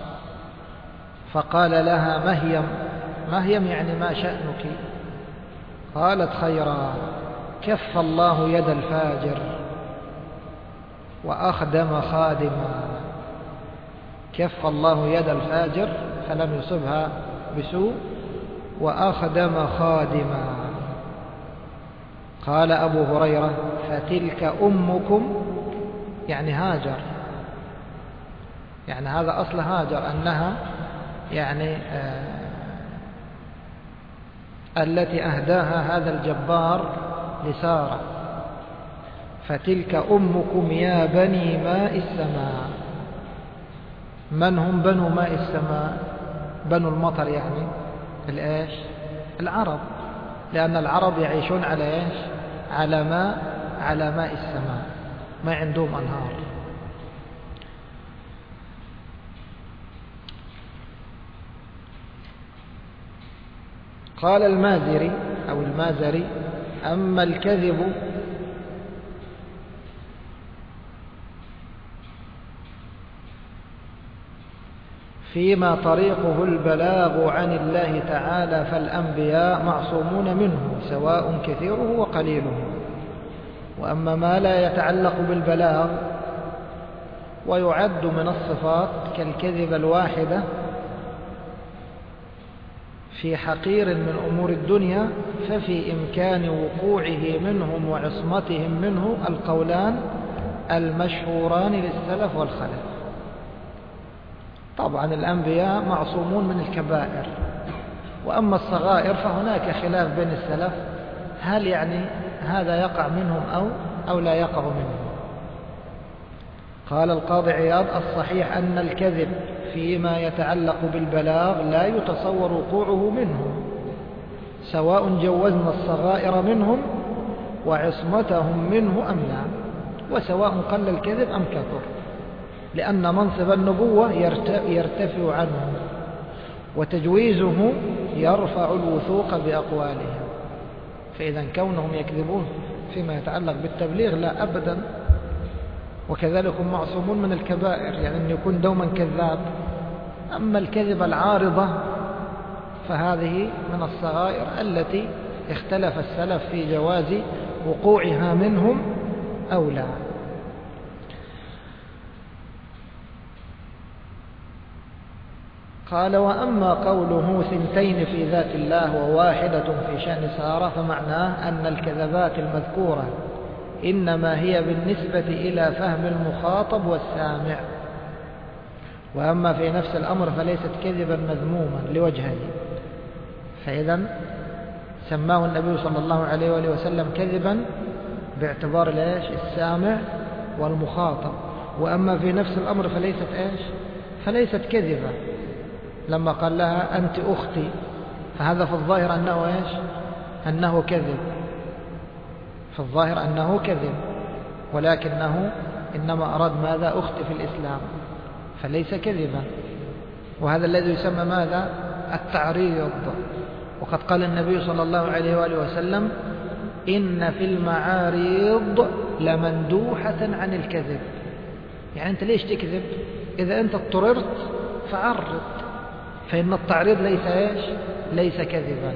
فقال لها مهيم. مهيم يعني ما شأنك؟ قالت خيرا كف الله يد الفاجر وأخدم خادما. كف الله يد الفاجر فلم يصبها بسوء وأخدم خادما. قال أبو هريرة فتلك أمكم يعني هاجر. يعني هذا أصل هاجر أنها يعني آه التي أهداها هذا الجبار لسارة. فتلك أمكم يا بني ماء السماء. من هم بنو ماء السماء؟ بنو المطر يعني الإيش؟ العرب، لأن العرب يعيشون على إيش؟ على ماء على ماء السماء، ما عندهم أنهار. قال المازري أو المازري: أما الكذب فيما طريقه البلاغ عن الله تعالى فالأنبياء معصومون منه سواء كثيره وقليله. وأما ما لا يتعلق بالبلاغ ويعد من الصفات كالكذب الواحدة في حقير من أمور الدنيا ففي إمكان وقوعه منهم وعصمتهم منه القولان المشهوران للسلف والخلف. طبعا الأنبياء معصومون من الكبائر، وأما الصغائر فهناك خلاف بين السلف هل يعني هذا يقع منهم أو, أو لا يقع منهم. قال القاضي عياض: الصحيح أن الكذب فيما يتعلق بالبلاغ لا يتصور وقوعه منهم سواء جوزنا الصغائر منهم وعصمتهم منه أم لا، وسواء قل الكذب أم كثر، لأن منصب النبوة يرتفع عنه وتجويزه يرفع الوثوق بأقوالهم. فإذا كونهم يكذبون فيما يتعلق بالتبليغ لا أبدا. وكذلك هم معصومون من الكبائر، يعني أن يكون دوما كذاب. أما الكذب العارضة فهذه من الصغائر التي اختلف السلف في جواز وقوعها منهم أو لا. قال: وأما قوله ثنتين في ذات الله وواحدة في شأن سارة فمعناه أن الكذبات المذكورة إنما هي بالنسبة إلى فهم المخاطب والسامع، وأما في نفس الأمر فليست كذبا مذموما لوجهه. فإذا سماه النبي صلى الله عليه وآله وسلم كذبا باعتبار الإيش؟ السامع والمخاطب. وأما في نفس الأمر فليست إيش؟ فليست كذبا. لما قال لها أنت أختي فهذا في الظاهر أنه إيش؟ أنه كذب، في الظاهر أنه كذب، ولكنه إنما أراد ماذا؟ أختي في الإسلام، فليس كذبا. وهذا الذي يسمى ماذا؟ التعريض. وقد قال النبي صلى الله عليه وآله وسلم: إن في المعاريض لمندوحة عن الكذب. يعني أنت ليش تكذب؟ إذا أنت اضطررت فعرض، فإن التعريض ليس إيش؟ ليس كذبا.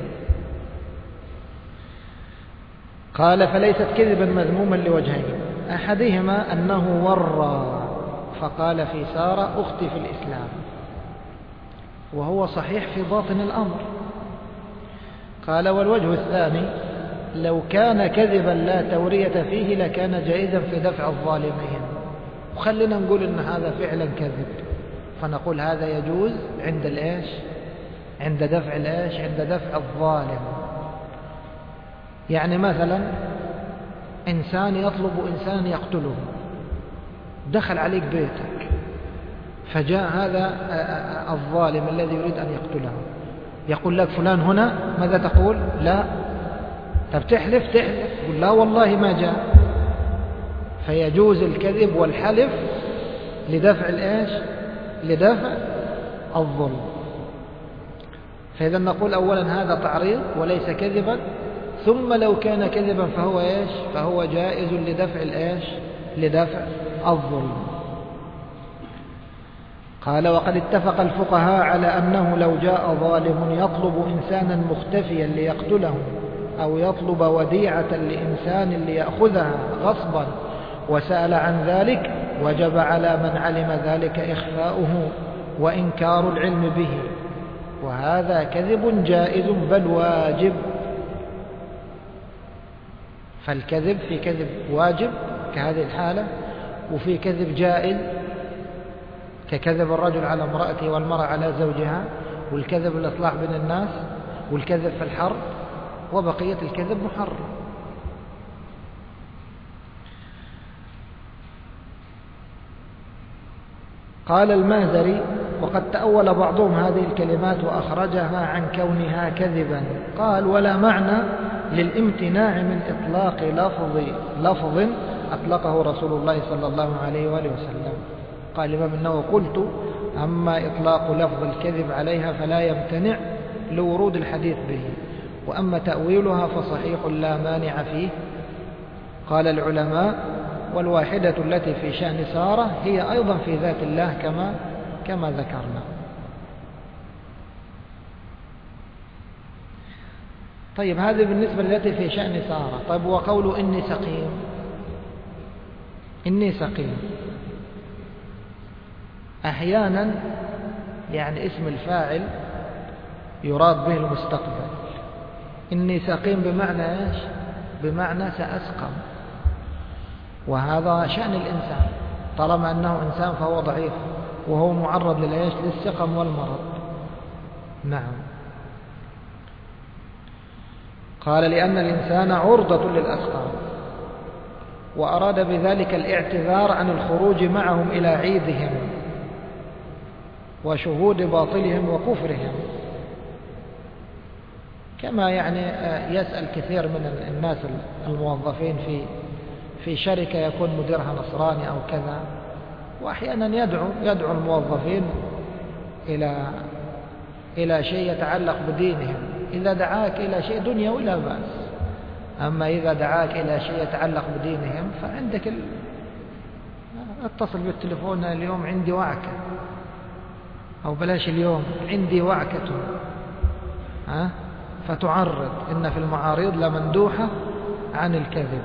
قال: فليست كذبا مذموما لوجهين، أحدهما أنه ورى فقال في سارة أختي في الإسلام، وهو صحيح في باطن الأمر. قال: والوجه الثاني لو كان كذبا لا تورية فيه لكان جائزا في دفع الظالمين. وخلينا نقول إن هذا فعلا كذب، فنقول هذا يجوز عند الإيش؟ عند دفع الإيش؟ عند دفع الظالم. يعني مثلا إنسان يطلب إنسان يقتله، دخل عليك بيتك، فجاء هذا الظالم الذي يريد أن يقتله يقول لك فلان هنا، ماذا تقول؟ لا. طب تحلف؟ تحلف قل لا والله ما جاء. فيجوز الكذب والحلف لدفع الإيش؟ لدفع الظلم. فإذا نقول أولا هذا تعريض وليس كذبا، ثم لو كان كذبا فهو إيش؟ فهو جائز لدفع الإيش؟ لدفع الظلم. قال: وقد اتفق الفقهاء على أنه لو جاء ظالم يطلب إنسانا مختفيا ليقتله أو يطلب وديعة لإنسان ليأخذها غصبا وسأل عن ذلك وجب على من علم ذلك إخفاؤه وإنكار العلم به، وهذا كذب جائز بل واجب. فالكذب في كذب واجب كهذه الحالة، وفي كذب جائز ككذب الرجل على امرأته والمرأة على زوجها، والكذب الإصلاح بين الناس، والكذب في الحرب، وبقية الكذب محرم. قال المازري: وقد تأول بعضهم هذه الكلمات وأخرجها عن كونها كذبا. قال: ولا معنى للامتناع من إطلاق لفظ لفظ أطلقه رسول الله صلى الله عليه وآله وسلم. قال الإمام النووي: قلت: أما إطلاق لفظ الكذب عليها فلا يمتنع لورود الحديث به، وأما تأويلها فصحيح لا مانع فيه. قال العلماء: والواحدة التي في شأن سارة هي أيضا في ذات الله كما كما ذكرنا. طيب، هذه بالنسبة التي في شأن سارة. طيب، وقوله إني سقيم، إني سقيم أحيانا يعني اسم الفاعل يراد به المستقبل. إني سقيم بمعنى إيش؟ بمعنى سأسقم، وهذا شأن الإنسان، طالما أنه إنسان فهو ضعيف وهو معرض للإيش؟ للسقم والمرض. نعم. قال: لأن الإنسان عرضة للأسقام، وأراد بذلك الاعتذار عن الخروج معهم إلى عيدهم وشهود باطلهم وكفرهم، كما يعني يسأل كثير من الناس الموظفين في في شركة يكون مديرها نصراني أو كذا، وأحيانا يدعو يدعو الموظفين إلى إلى شيء يتعلق بدينهم. إذا دعاك إلى شيء دنيوي لا بأس، أما إذا دعاك إلى شيء يتعلق بدينهم فعندك ال... اتصل بالتليفون: اليوم عندي وعكة، أو بلاش اليوم، عندي وعكة، ها؟ فتعرض. إن في المعارض لمندوحة عن الكذب.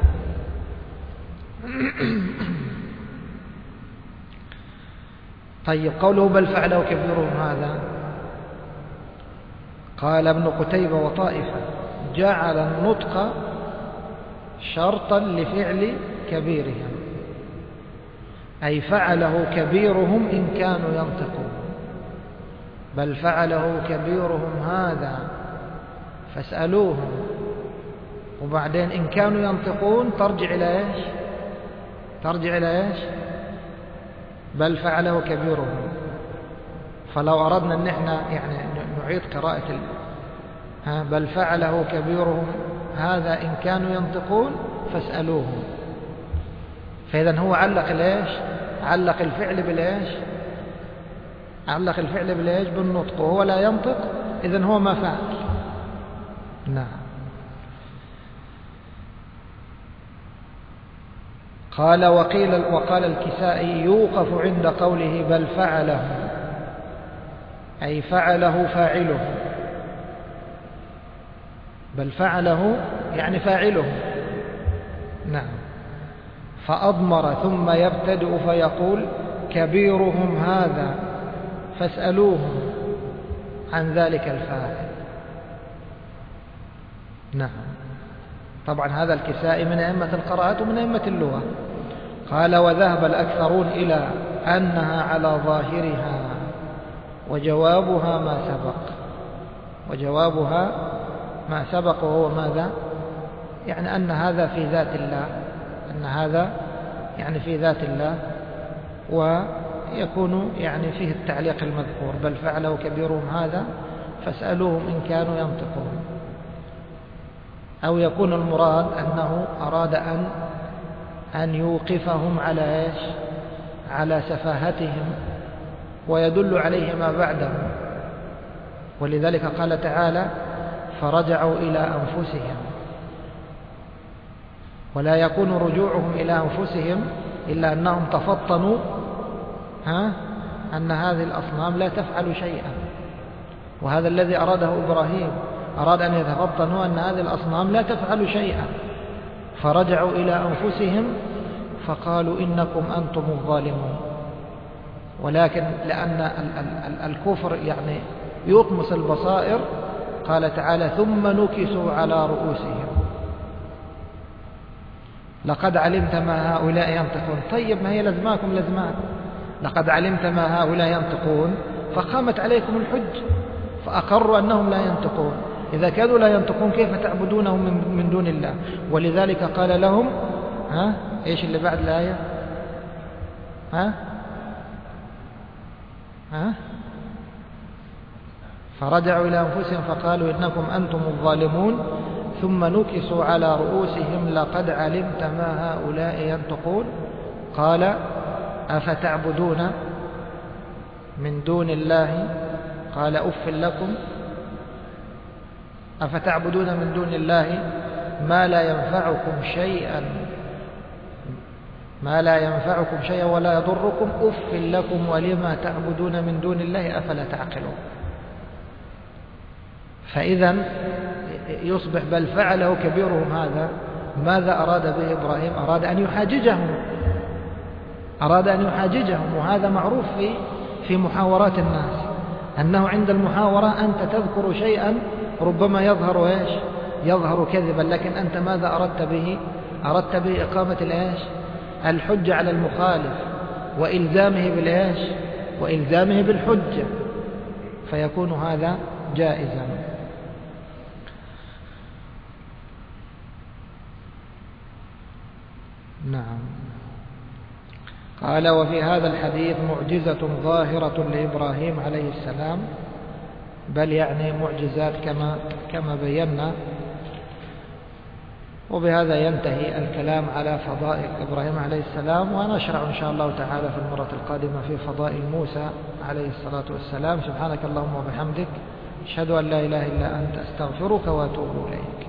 طيب، قوله: بل فعله كبيرهم هذا. قال ابن قتيبة وطائفة: جعل النطق شرطا لفعل كبيرهم، أي فعله كبيرهم إن كانوا ينطقون. بل فعله كبيرهم هذا فاسألوهم، وبعدين إن كانوا ينطقون ترجع إلى إيش؟ ترجع إلى إيش؟ بل فعله كبيرهم. فلو أردنا أن احنا يعني نعيد قراءة ال... ها بل فعله كبيرهم هذا إن كانوا ينطقون فاسألوهم. فإذا هو علق الإيش؟ علق الفعل بالإيش؟ علق الفعل بالإيش؟ بالنطق، وهو لا ينطق، إذن هو ما فعل. نعم. قال: وقيل وقال الكسائي: يوقف عند قوله بل فعله، أي فعله فاعله. بل فعله يعني فاعله. نعم. فأضمر ثم يبتدئ فيقول: كبيرهم هذا فاسألوهم عن ذلك الفاعل. نعم. طبعا هذا الكسائي من أئمة القراءات ومن أئمة اللغة. قال: وذهب الأكثرون إلى أنها على ظاهرها، وجوابها ما سبق. وجوابها ما سبق وهو ماذا؟ يعني أن هذا في ذات الله، أن هذا يعني في ذات الله، ويكون يعني فيه التعليق المذكور: بل فعله كبيرهم هذا فاسألوهم إن كانوا ينطقون. أو يكون المراد أنه أراد أن أن يوقفهم على إيش؟ على سفاهتهم، ويدل عليه ما بعدهم. ولذلك قال تعالى: فرجعوا إلى أنفسهم. ولا يكون رجوعهم إلى أنفسهم إلا أنهم تفطنوا ها أن هذه الأصنام لا تفعل شيئا. وهذا الذي أراده إبراهيم، أراد أن يتفطنوا أن هذه الأصنام لا تفعل شيئا، فرجعوا إلى أنفسهم فقالوا إنكم أنتم الظالمون. ولكن لأن الكفر يعني يطمس البصائر، قال تعالى: ثم نكسوا على رؤوسهم لقد علمت ما هؤلاء ينطقون. طيب، ما هي لزماكم لزمات، لقد علمت ما هؤلاء ينطقون، فقامت عليكم الحج فأقروا أنهم لا ينطقون. إذا كانوا لا ينطقون كيف تعبدونهم من دون الله؟ ولذلك قال لهم ها إيش اللي بعد الآية؟ ها ها؟ فرجعوا إلى أنفسهم فقالوا إنكم أنتم الظالمون ثم نكسوا على رؤوسهم لقد علمت ما هؤلاء ينطقون قال أفتعبدون من دون الله قال أف لكم أفتعبدون من دون الله ما لا ينفعكم شيئا ما لا ينفعكم شيئا ولا يضركم أف لكم ولما تعبدون من دون الله أفلا تعقلون. فإذا يصبح بل فعله كبيرهم هذا. ماذا أراد به إبراهيم؟ أراد أن يحاججهم أراد أن يحاججهم وهذا معروف في في محاورات الناس أنه عند المحاورة أنت تذكر شيئا ربما يظهر إيش؟ يظهر كذبا، لكن أنت ماذا أردت به؟ أردت به إقامة الإيش؟ الحجة على المخالف وإلزامه بالإيش؟ وإلزامه بالحجة، فيكون هذا جائزا. نعم. قال وفي هذا الحديث معجزة ظاهرة لإبراهيم عليه السلام، بل يعني معجزات كما كما بينا. وبهذا ينتهي الكلام على فضائل إبراهيم عليه السلام، ونشرع إن شاء الله تعالى في المرة القادمة في فضائل موسى عليه الصلاة والسلام. سبحانك اللهم وبحمدك أشهد أن لا إله إلا أنت أستغفرك وأتوب إليك.